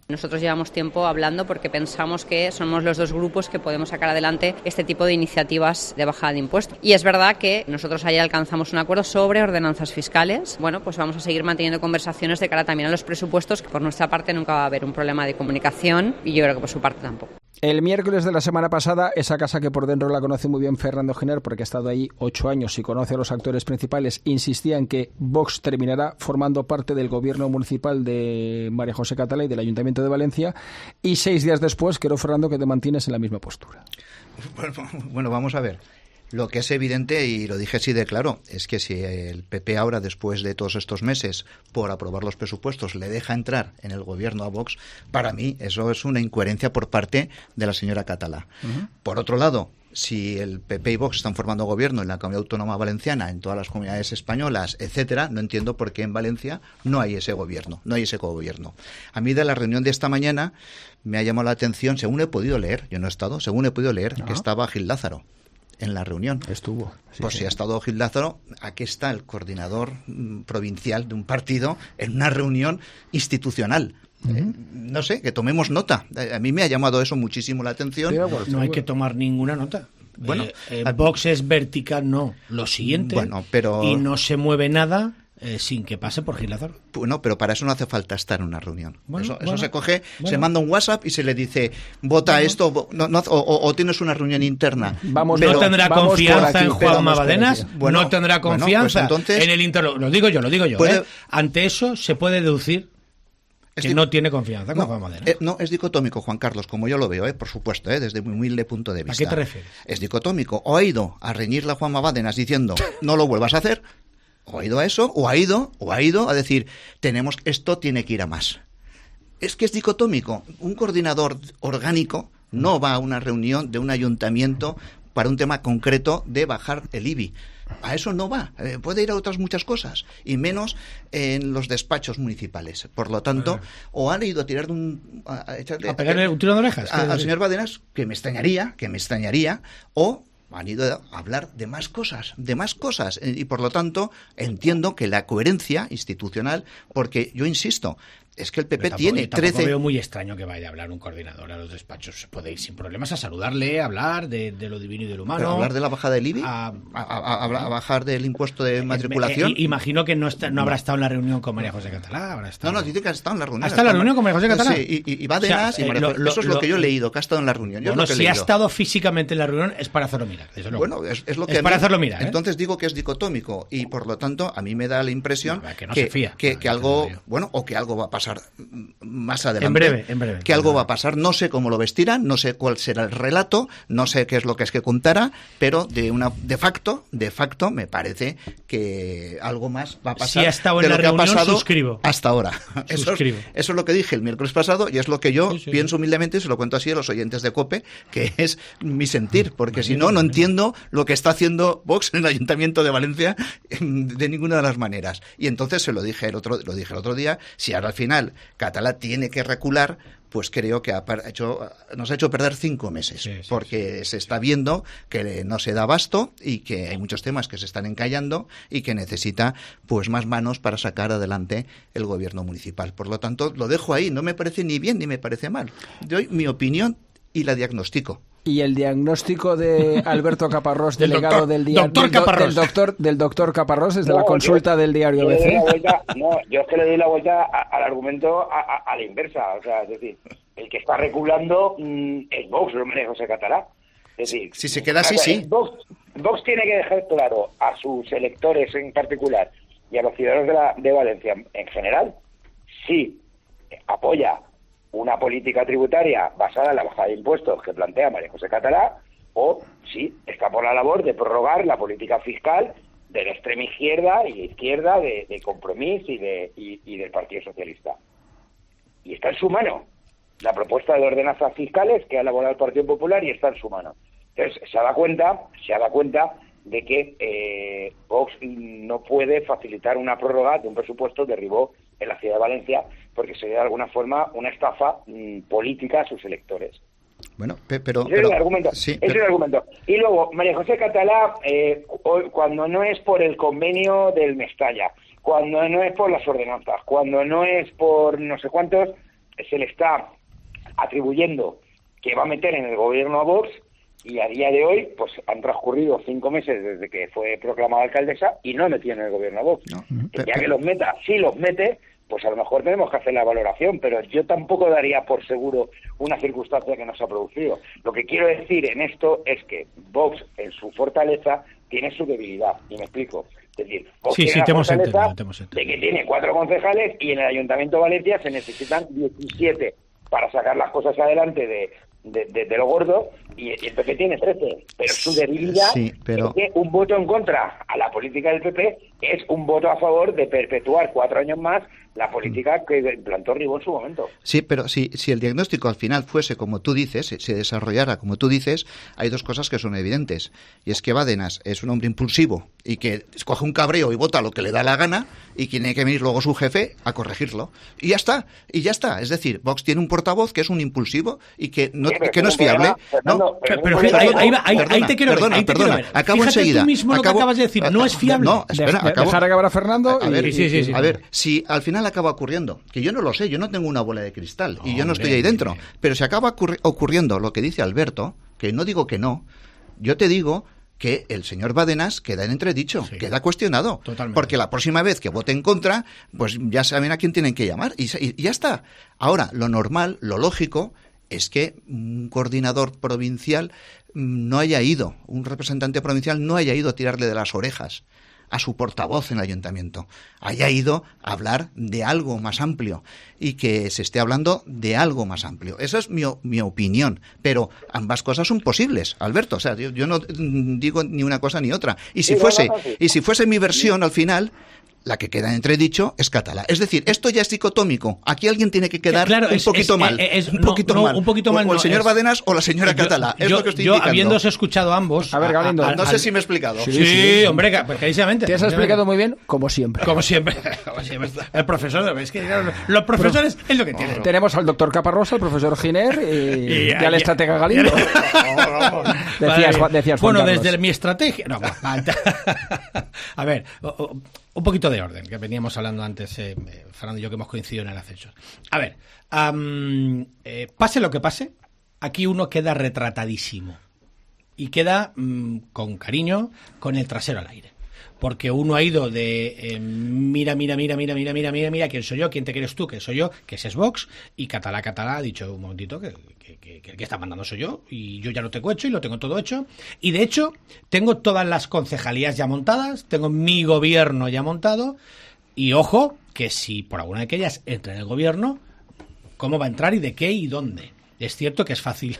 Nosotros llevamos tiempo hablando porque pensamos que somos los dos grupos que podemos sacar adelante este tipo de iniciativas de bajada de impuestos. Y es verdad que nosotros ayer alcanzamos un acuerdo sobre ordenanzas fiscales. Bueno, pues vamos a seguir manteniendo conversaciones de cara también a los presupuestos, que por nuestra parte nunca va a haber un problema de comunicación y yo creo que por su parte tampoco. El miércoles de la semana pasada, esa casa que por dentro la conoce muy bien Fernando Giner, porque ha estado ahí ocho años y conoce a los actores principales, insistía en que Vox terminará formando parte del gobierno municipal de María José Catalá y del Ayuntamiento de Valencia, y seis días después, creo, Fernando, que te mantienes en la misma postura. Bueno, bueno, vamos a ver. Lo que es evidente, y lo dije así de claro, es que si el P P ahora, después de todos estos meses, por aprobar los presupuestos, le deja entrar en el gobierno a Vox, para mí eso es una incoherencia por parte de la señora Catalá. Uh-huh. Por otro lado, si el P P y Vox están formando gobierno en la Comunidad Autónoma Valenciana, en todas las comunidades españolas, etcétera, no entiendo por qué en Valencia no hay ese gobierno, no hay ese cogobierno. A mí de la reunión de esta mañana me ha llamado la atención, según he podido leer, yo no he estado, según he podido leer, uh-huh. que estaba Gil Lázaro en la reunión. Estuvo. Sí, pues sí. Si ha estado Gil Lázaro, aquí está el coordinador mm, provincial de un partido en una reunión institucional. Uh-huh. Eh, no sé, que tomemos nota. Eh, a mí me ha llamado eso muchísimo la atención. Sí, bueno, no hay que tomar ninguna nota. Bueno, eh, eh, Vox es vertical, no. Lo siguiente. Bueno, pero... Y no se mueve nada Eh, sin que pase por Gil Lázaro. Bueno, pero para eso no hace falta estar en una reunión. Bueno, eso, bueno, eso se coge, bueno. se manda un WhatsApp y se le dice, vota bueno. esto, no, no, o, o tienes una reunión interna. Vamos, pero, no tendrá vamos confianza en Juanma Badenas, bueno, no tendrá confianza bueno, pues entonces, en el interno. Lo digo yo, lo digo yo. Puede, ¿eh? Ante eso se puede deducir que di- no tiene confianza con no, Juanma Badenas. Eh, no, es dicotómico, Juan Carlos, como yo lo veo, eh, por supuesto, eh, desde muy humilde punto de vista. ¿A qué te refieres? Es dicotómico. O ha ido a reñirle a Juanma Badenas diciendo, no lo vuelvas a hacer, o ha ido a eso, o ha ido, o ha ido a decir, tenemos, esto tiene que ir a más. Es que es dicotómico. Un coordinador orgánico no va a una reunión de un ayuntamiento para un tema concreto de bajar el I B I. A eso no va. Eh, puede ir a otras muchas cosas, y menos en los despachos municipales. Por lo tanto, o han ido a tirar de un... A, a, echarle, a pegarle un tiro de orejas. A, al señor Badenas, que me extrañaría, que me extrañaría, o... han ido a hablar de más cosas, de más cosas, y por lo tanto entiendo que la coherencia institucional, porque yo insisto, es que el P P tampoco, tiene trece... Tampoco veo muy extraño que vaya a hablar un coordinador a los despachos. Se puede ir sin problemas a saludarle, a hablar de, de lo divino y de lo humano. ¿Pero hablar de la bajada del I B I? A, a, a, a, a bajar del impuesto de matriculación. Eh, eh, imagino que no, está, no habrá estado en la reunión con María José Catalá. Habrá estado... No, no, dice que ha estado en la reunión. ¿Ha estado en la reunión con María José Catalá? Sí, y, y Bádenas, o sea, y María... eh, lo, eso es lo, lo que yo he leído, que ha estado en la reunión. Yo bueno, es lo que si he ha leído. estado físicamente en la reunión es para hacerlo mirar, desde luego. Bueno, es, es lo que es para mí, hacerlo mirar. ¿eh? Entonces digo que es dicotómico, y por lo tanto a mí me da la impresión no, que, no que, se fía, que, no, que no algo, bueno, o que algo va a pasar más adelante. En breve, en breve. Que algo va a pasar, no sé cómo lo vestirán, no sé cuál será el relato, no sé qué es lo que es que contará, pero de una de facto, de facto me parece que algo más va a pasar. Si ha estado de en lo la que reunión, ha pasado suscribo. hasta ahora. Eso es, eso es lo que dije el miércoles pasado, y es lo que yo sí, sí, pienso sí. humildemente, y se lo cuento así a los oyentes de COPE, que es mi sentir, porque si no, no entiendo lo que está haciendo Vox en el Ayuntamiento de Valencia de ninguna de las maneras. Y entonces se lo dije el otro, lo dije el otro día, si ahora al final Catalá tiene que recular, pues creo que ha hecho, nos ha hecho perder cinco meses, sí, sí, porque sí. se está viendo que no se da abasto y que hay muchos temas que se están encallando y que necesita pues más manos para sacar adelante el gobierno municipal. Por lo tanto, lo dejo ahí, no me parece ni bien ni me parece mal. Doy mi opinión y la diagnostico. Y el diagnóstico de Alberto Caparrós, del delegado doctor, del diario doctor Caparrós. Del doctor del doctor Caparrós, desde no, la consulta yo, del diario yo B C. Vuelta, no, yo es que le doy la vuelta a, al argumento a, a, a la inversa, o sea, es decir, el que está reculando mmm, es Vox, no me José Catalá. Es decir, si se queda así, sí. Vox, Vox tiene que dejar claro a sus electores en particular y a los ciudadanos de, la, de Valencia en general, si apoya una política tributaria basada en la bajada de impuestos que plantea María José Catalá, o si está por la labor de prorrogar la política fiscal de la extrema izquierda y la izquierda de, de Compromís y, de, y, y del Partido Socialista. Y está en su mano la propuesta de ordenanzas fiscales que ha elaborado el Partido Popular, y está en su mano. Entonces, se ha dado cuenta, se ha dado cuenta de que eh, Vox no puede facilitar una prórroga de un presupuesto que derribó en la ciudad de Valencia, porque sería de alguna forma una estafa mmm, política a sus electores. Bueno, pe- pero... Ese pero, es el argumento. Sí, ese pero... es el argumento. Y luego, María José Catalá, eh, cuando no es por el convenio del Mestalla, cuando no es por las ordenanzas, cuando no es por no sé cuántos, se le está atribuyendo que va a meter en el gobierno a Vox, y a día de hoy pues han transcurrido cinco meses desde que fue proclamada alcaldesa y no ha metido en el gobierno a Vox. No, pero, ya que los meta, si los mete, pues a lo mejor tenemos que hacer la valoración, pero yo tampoco daría por seguro una circunstancia que no se ha producido. Lo que quiero decir en esto es que Vox, en su fortaleza, tiene su debilidad, y me explico. Es decir, Vox sí, tiene sí, la te hemos fortaleza entendido, te hemos entendido. de que tiene cuatro concejales y en el Ayuntamiento de Valencia se necesitan diecisiete para sacar las cosas adelante de, de, de, de lo gordo, y el P P tiene trece. Pero su debilidad sí, pero... es que un voto en contra a la política del P P es un voto a favor de perpetuar cuatro años más la política que implantó Ribó en su momento. Sí, pero si, si el diagnóstico al final fuese como tú dices, se, se desarrollara como tú dices, hay dos cosas que son evidentes. Y es que Bárcenas es un hombre impulsivo y que escoge un cabreo y vota lo que le da la gana, y tiene que venir luego su jefe a corregirlo. Y ya está, y ya está. Es decir, Vox tiene un portavoz que es un impulsivo y que no, sí, que no es fiable. Fernando, no, pero, pero, pero ahí, ahí, ahí, perdona, ahí te quiero perdona, ver, ahí te perdona, quiero ver. Acabo Fíjate enseguida. tú mismo lo acabo, que acabas de decir, no es fiable. No, espera, de, acabo. Dejar acabar a Fernando. A, a ver, y, sí, sí, sí, y, a ver, si al final acaba ocurriendo, que yo no lo sé, yo no tengo una bola de cristal no, y yo no estoy ahí dentro, hombre. Pero si acaba ocurri- ocurriendo lo que dice Alberto, que no digo que no, yo te digo que el señor Bárcenas queda en entredicho, sí, queda cuestionado. Totalmente. Porque la próxima vez que vote en contra, pues ya saben a quién tienen que llamar y, y, y ya está. Ahora, lo normal, lo lógico, es que un coordinador provincial no haya ido, un representante provincial no haya ido a tirarle de las orejas a su portavoz en el ayuntamiento, haya ido a hablar de algo más amplio y que se esté hablando de algo más amplio. Esa es mi, mi opinión, pero ambas cosas son posibles, Alberto. O sea, yo, yo no digo ni una cosa ni otra. Y si fuese, y si fuese mi versión al final, la que queda en entredicho es Catalá. Es decir, esto ya es dicotómico. Aquí alguien tiene que quedar claro, un, es, poquito es, mal, es, un poquito no, mal. Un poquito mal. O, o el no, señor es, Bárcenas o la señora yo, Catalá. Es yo, lo que estoy yo indicando. Habiéndose escuchado a ambos... A ver, Galindo. A, a, no sé si me he explicado. Sí, sí, sí, sí. hombre, precisamente. Te has explicado muy bien, como siempre. Como siempre. Como siempre. El profesor, es que los profesores Pro, es lo que tienen. No, tenemos al doctor Caparrós, al profesor Giner y, y, y al estratega Galindo. No, no, decías, vale. decías Bueno, Carlos. desde mi estrategia... No, a ver... Un poquito de orden, que veníamos hablando antes, eh, Fernando y yo, que hemos coincidido en el ascensor. A ver, um, eh, pase lo que pase, aquí uno queda retratadísimo. Y queda um, con cariño, con el trasero al aire. Porque uno ha ido de eh, mira, mira, mira, mira, mira, mira, mira, mira, ¿quién soy yo? ¿Quién te crees tú? ¿Quién soy yo? Que ese es Vox. Y Catalá, Catalá ha dicho un momentito que, que, que, que el que está mandando soy yo. Y yo ya lo tengo hecho y lo tengo todo hecho. Y de hecho, tengo todas las concejalías ya montadas, tengo mi gobierno ya montado. Y ojo, que si por alguna de aquellas entra en el gobierno, ¿cómo va a entrar y de qué y dónde? Es cierto que es fácil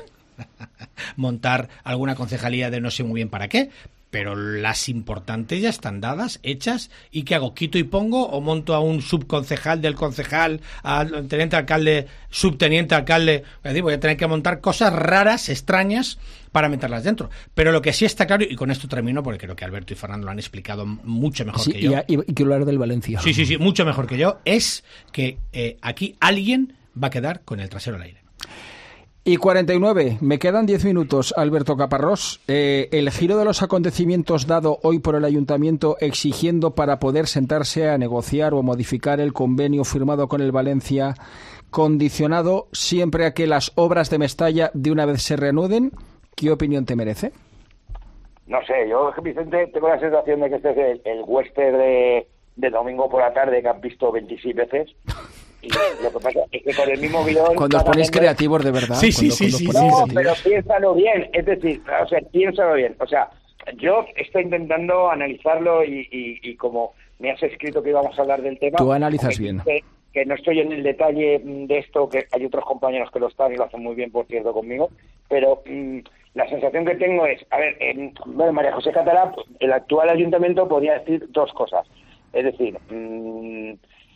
montar alguna concejalía de no sé muy bien para qué, pero las importantes ya están dadas, hechas, y ¿qué hago? ¿Quito y pongo o monto a un subconcejal del concejal, al teniente alcalde, subteniente alcalde? Es decir, voy a tener que montar cosas raras, extrañas, para meterlas dentro. Pero lo que sí está claro, y con esto termino, porque creo que Alberto y Fernando lo han explicado mucho mejor sí, que yo. Y, y quiero hablar del Valencia. Sí, sí, sí, mucho mejor que yo, es que eh, aquí alguien va a quedar con el trasero al aire. Y cuarenta y nueve, me quedan diez minutos, Alberto Caparrós. Eh, el giro de los acontecimientos dado hoy por el Ayuntamiento exigiendo para poder sentarse a negociar o modificar el convenio firmado con el Valencia, condicionado siempre a que las obras de Mestalla de una vez se reanuden, ¿qué opinión te merece? No sé, yo, Vicente, tengo la sensación de que este es el, el huésped de, de domingo por la tarde que has visto veintiséis veces. Y lo que pasa es que con el mismo guión... Cuando os ponéis creativos de verdad. Sí, cuando, sí, sí. cuando sí, no, sí. pero piénsalo bien. Es decir, o sea, piénsalo bien. O sea, yo estoy intentando analizarlo y, y, y como me has escrito que íbamos a hablar del tema... Tú analizas bien. Que, que no estoy en el detalle de esto, que hay otros compañeros que lo están y lo hacen muy bien, por cierto, conmigo, pero mmm, la sensación que tengo es... A ver, eh, bueno, María José Catalá, el actual ayuntamiento podría decir dos cosas. Es decir... Mmm,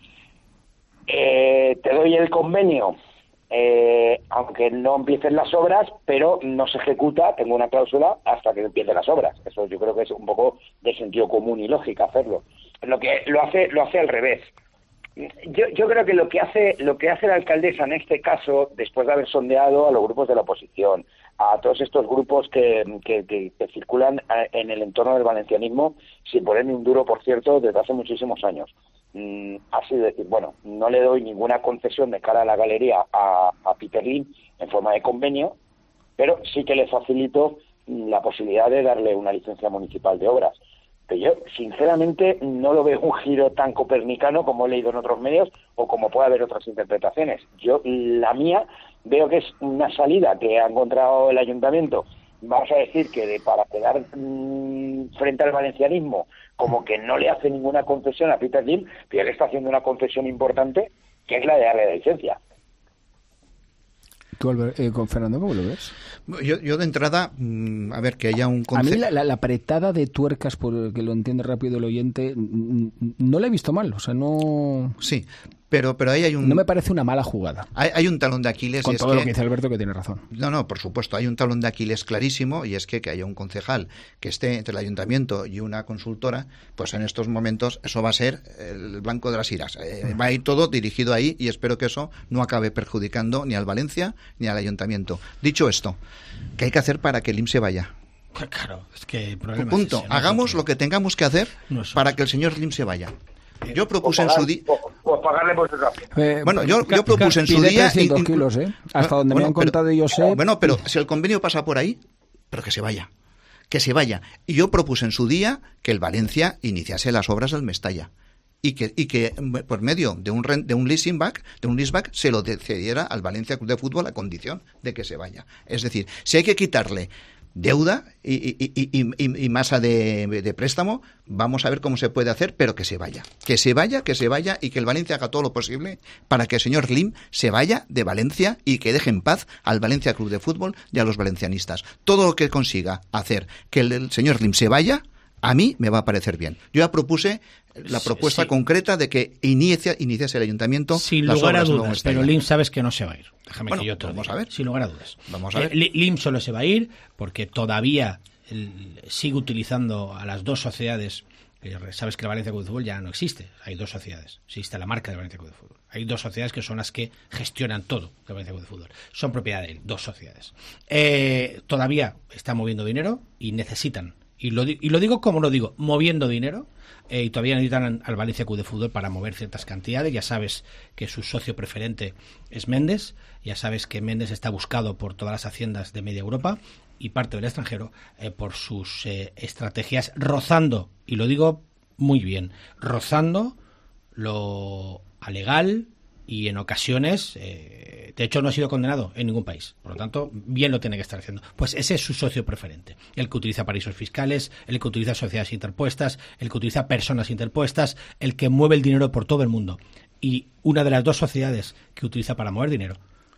Eh, te doy el convenio, eh, aunque no empiecen las obras, pero no se ejecuta, tengo una cláusula hasta que empiecen las obras. Eso yo creo que es un poco de sentido común y lógica hacerlo. Lo que lo hace lo hace al revés. Yo, yo creo que lo que hace lo que hace la alcaldesa en este caso, después de haber sondeado a los grupos de la oposición, a todos estos grupos que, que, que, que circulan en el entorno del valencianismo, sin poner ni un duro, por cierto, desde hace muchísimos años, mmm, ha sido decir, bueno, no le doy ninguna concesión de cara a la galería a, a Peter Lim en forma de convenio, pero sí que le facilito la posibilidad de darle una licencia municipal de obras. Pero yo, sinceramente, no lo veo un giro tan copernicano como he leído en otros medios o como puede haber otras interpretaciones. Yo, la mía, veo que es una salida que ha encontrado el ayuntamiento, vamos a decir que de para quedar mmm, frente al valencianismo, como que no le hace ninguna concesión a Peter Lim, pero le está haciendo una concesión importante, que es la de darle la licencia. Eh, con Fernando, ¿cómo lo ves? Yo, yo de entrada, mmm, a ver, que haya un concepto... A mí la, la, la apretada de tuercas, por que lo entiende rápido el oyente, no la he visto mal, o sea, no... Sí, pero, pero ahí hay un... No me parece una mala jugada. Hay, hay un talón de Aquiles... Con y es todo que... lo que dice Alberto, que tiene razón. No, no, por supuesto, hay un talón de Aquiles clarísimo, y es que que haya un concejal que esté entre el ayuntamiento y una consultora, pues en estos momentos eso va a ser el blanco de las iras. Eh, va a ir todo dirigido ahí, y espero que eso no acabe perjudicando ni al Valencia ni al ayuntamiento. Dicho esto, ¿qué hay que hacer para que el I M S se vaya? Claro, es que el problema Punto. es ese, ¿no? Hagamos lo que tengamos que hacer no para que el señor Lim se vaya. Yo propuse pagar, en su día... Pues pagarle por su eh, Bueno, yo, yo propuse en su día... trescientos kilos, ¿eh? Hasta donde bueno, me han contado pero, yo sé... Bueno, pero si el convenio pasa por ahí, pero que se vaya. Que se vaya. Y yo propuse en su día que el Valencia iniciase las obras del Mestalla. Y que, y que por medio de un rent, de un leasing back, de un leaseback, se lo cediera al Valencia Club de Fútbol a condición de que se vaya. Es decir, si hay que quitarle deuda y, y, y, y, y masa de, de préstamo, vamos a ver cómo se puede hacer, pero que se vaya. Que se vaya, que se vaya y que el Valencia haga todo lo posible para que el señor Lim se vaya de Valencia y que deje en paz al Valencia Club de Fútbol y a los valencianistas. Todo lo que consiga hacer que el, el señor Lim se vaya, a mí me va a parecer bien. Yo ya propuse la propuesta sí, sí. concreta de que inicia, iniciase el ayuntamiento sin lugar a dudas, pero Lim sabes que no se va a ir. Déjame bueno, que yo te lo vamos diga. a ver. Sin lugar a dudas. Vamos a ver. Eh, Lim solo se va a ir porque todavía el, sigue utilizando a las dos sociedades. Que sabes que el Valencia Club de Fútbol ya no existe. Hay dos sociedades. Existe la marca del Valencia Club de Fútbol. Hay dos sociedades que son las que gestionan todo el Valencia Club de Fútbol. Son propiedad de él, dos sociedades. Eh, todavía está moviendo dinero y necesitan. Y lo, y lo digo como lo digo, moviendo dinero, eh, y todavía necesitan al Valencia Club de Fútbol para mover ciertas cantidades. Ya sabes que su socio preferente es Méndez, ya sabes que Méndez está buscado por todas las haciendas de media Europa y parte del extranjero eh, por sus eh, estrategias, rozando, y lo digo muy bien, rozando lo alegal y en ocasiones, eh, de hecho no ha sido condenado en ningún país, por lo tanto bien lo tiene que estar haciendo. Pues ese es su socio preferente, el que utiliza paraísos fiscales, el que utiliza sociedades interpuestas, el que utiliza personas interpuestas, el que mueve el dinero por todo el mundo. Y una de las dos sociedades que utiliza para mover dinero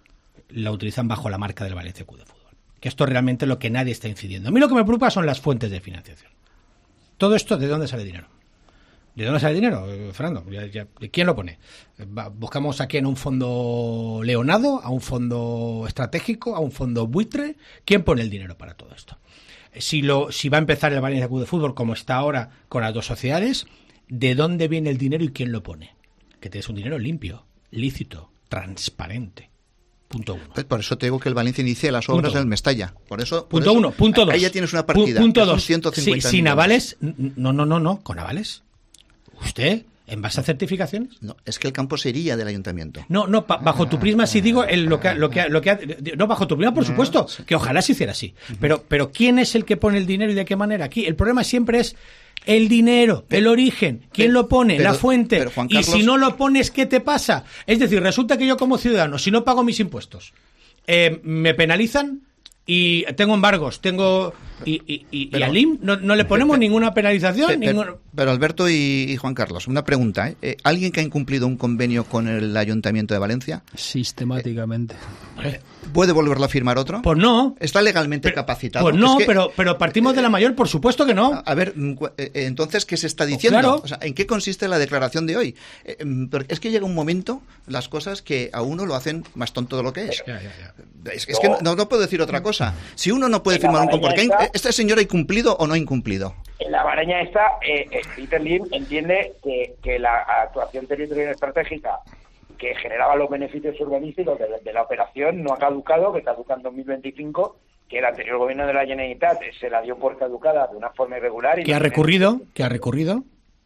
la utilizan bajo la marca del Valencia Club de Fútbol, que esto es realmente lo que nadie está incidiendo. A mí lo que me preocupa son las fuentes de financiación. Todo esto, ¿de dónde sale dinero? ¿De dónde sale el dinero, Fernando? Ya, ya, ¿quién lo pone? ¿Buscamos aquí en un fondo leonado, a un fondo estratégico, a un fondo buitre? ¿Quién pone el dinero para todo esto? Si, lo, si va a empezar el Valencia Club de Fútbol como está ahora con las dos sociedades, ¿de dónde viene el dinero y quién lo pone? Que tienes un dinero limpio, lícito, transparente. Punto uno. Pues por eso te digo que el Valencia inicie las obras del Mestalla. Por eso, punto por eso, uno. Punto dos. Ahí ya tienes una partida. Punto dos. ciento cincuenta sí, sin millones. avales. No, no, no, no. Con avales. ¿Usted? ¿En base a certificaciones? No, es que el campo sería del ayuntamiento. No, no, pa, bajo tu prisma sí digo el, lo que lo que lo que no bajo tu prisma por supuesto, que ojalá se hiciera así. Pero pero ¿quién es el que pone el dinero y de qué manera? Aquí el problema siempre es el dinero, el origen, quién lo pone, pero, la fuente. pero, Juan Carlos, y si no lo pones, ¿qué te pasa? Es decir, resulta que yo como ciudadano, si no pago mis impuestos, eh, me penalizan y tengo embargos, tengo y, y, y, pero, y al I M no, no le ponemos pero, ninguna penalización. Pero, ningún... pero Alberto y, y Juan Carlos, una pregunta. ¿eh? ¿Alguien que ha incumplido un convenio con el Ayuntamiento de Valencia? Sistemáticamente. Eh, ¿Puede volverlo a firmar otro? Pues no. ¿Está legalmente pero, capacitado? Pues no, es que, pero, pero partimos de la mayor, por supuesto que no. A, a ver, entonces, ¿qué se está diciendo? Claro. O sea, ¿en qué consiste la declaración de hoy? Eh, es que llega un momento, las cosas que a uno lo hacen más tonto de lo que es. Ya, ya, ya. Es, es que no, no puedo decir otra cosa. Si uno no puede firmar un convenio, porque ¿este señor ha incumplido o no ha incumplido? En la baraña esta, eh, eh, Peter Lim entiende que, que la actuación territorial estratégica que generaba los beneficios urbanísticos de, de la operación no ha caducado, que caduca en dos mil veinticinco, que el anterior gobierno de la Generalitat se la dio por caducada de una forma irregular. Y ¿Que ha recurrido? ¿Que ha recurrido?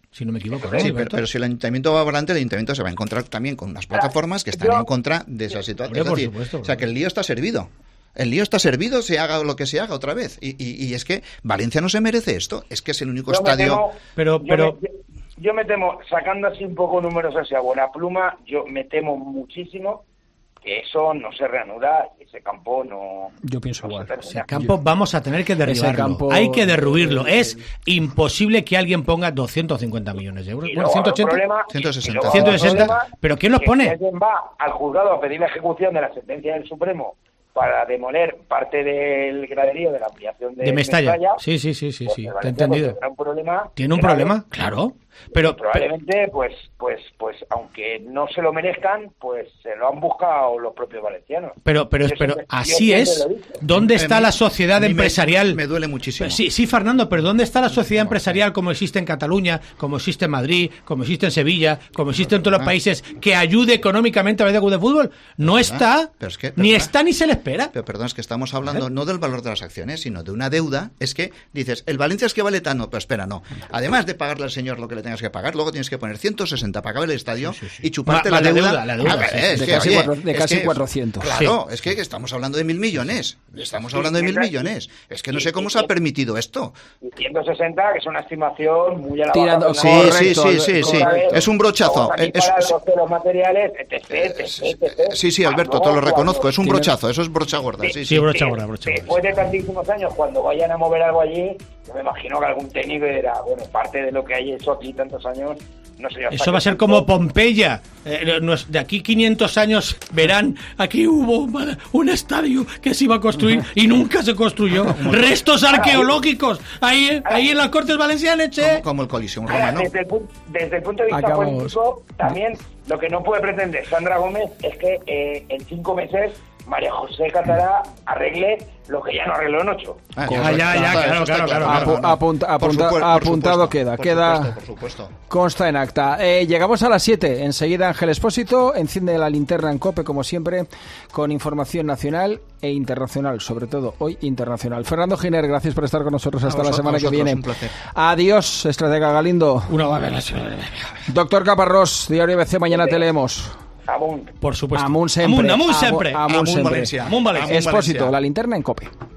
si no me equivoco. ¿no? Sí, pero, pero si el ayuntamiento va adelante, el ayuntamiento se va a encontrar también con unas plataformas que están Yo, en contra de esa situación. Hombre, por es decir, supuesto, o sea, que el lío está servido. El lío está servido, se haga lo que se haga otra vez. Y, y, y es que Valencia no se merece esto. Es que es el único yo estadio... Temo, pero, pero... Yo, me, yo me temo, sacando así un poco números así a buena pluma, yo me temo muchísimo que eso no se reanuda, ese campo no... Yo pienso no igual. Ese campo vamos a tener que derribarlo. Campo... Hay que derruirlo. Es imposible que alguien ponga doscientos cincuenta millones de euros. Y Bueno, luego, ciento ochenta, problema, ciento sesenta. ciento sesenta. ¿Pero quién los pone? Si alguien va al juzgado a pedir la ejecución de la sentencia del Supremo para demoler parte del graderío de la ampliación de, De Mestalla. Mestalla, Sí, sí, sí, sí, pues sí. me Te he parece entendido. que un problema ¿Tiene un grave. problema? Claro. Pero, Y probablemente, pues, pues, pues, aunque no se lo merezcan, pues se lo han buscado los propios valencianos. pero, pero, Yo pero siempre- así yo es. siempre lo he dicho. ¿Dónde está A mí- la sociedad a mí me- empresarial? Me duele muchísimo. Sí, sí, Fernando, pero ¿dónde está la sociedad empresarial como existe en Cataluña, como existe en Madrid, como existe en Sevilla, como existe en todos los países, que ayude económicamente a la Club de Fútbol? No está, Pero es que, ni perdona. está ni se le espera. Pero perdón, es que estamos hablando no del valor de las acciones, sino de una deuda. Es que dices, el Valencia es que vale tanto, pero espera, no. Además de pagarle al señor lo que le tengas que pagar, luego tienes que poner ciento sesenta para acabar el estadio Sí, sí, sí. y chuparte Ma- la, la deuda. deuda, la deuda, A ver, sí, es de que, casi oye, cuatro- de es casi que- cuatrocientos. Claro, es que estamos hablando de mil millones. Estamos hablando de mil millones. Es que no sé cómo se ha permitido esto. Y ciento sesenta, que es una estimación muy elevada. Tirando- Sí, sí, sí, sí, sí. Es un brochazo. Es, Es- para los, los materiales, etcétera, etcétera, etcétera. Sí, sí, Alberto, Ah, te lo no, reconozco. cuando- Es un Tienes- brochazo, eso es brocha gorda. Sí, Sí, sí. brocha gorda, brocha gorda. Después de tantísimos años, cuando vayan a mover algo allí, yo me imagino que algún técnico dirá, bueno, parte de lo que hay hecho aquí tantos años, no sé. hasta Eso qué va a ser punto- como Pompeya. Eh, nos- de aquí quinientos años verán, aquí hubo un- un estadio que se iba a construir y nunca se construyó. Restos arqueológicos ahí, ahí en las Cortes Valencianas, che. Como, como el Coliseum Ahora, Romano. desde, el, pu- desde el punto de vista Acabamos. político, también lo que no puede pretender Sandra Gómez es que eh, en cinco meses María José Catará arregle lo que ya no arregló en ocho. Ah, Ah, ya, ya, eso está claro, claro, claro. Apu- apunta- Por apunta- supuesto, por apuntado supuesto, queda, por queda- supuesto, por supuesto. Consta en acta. Eh, llegamos a las siete. Enseguida Ángel Expósito enciende la linterna en COPE, como siempre, con información nacional e internacional, sobre todo hoy internacional. Fernando Giner, gracias por estar con nosotros hasta A la vosotros, semana que a vosotros, viene. un placer. Adiós, estratega Galindo. Una va a ver. Doctor Caparrós, Diario B C, mañana te leemos. Amunt. Por supuesto. Amun sempre. Amun, amun sempre. Amun Amun sempre. Valencia. Amun Valencia. Expósito, Valencia. la linterna en COPE.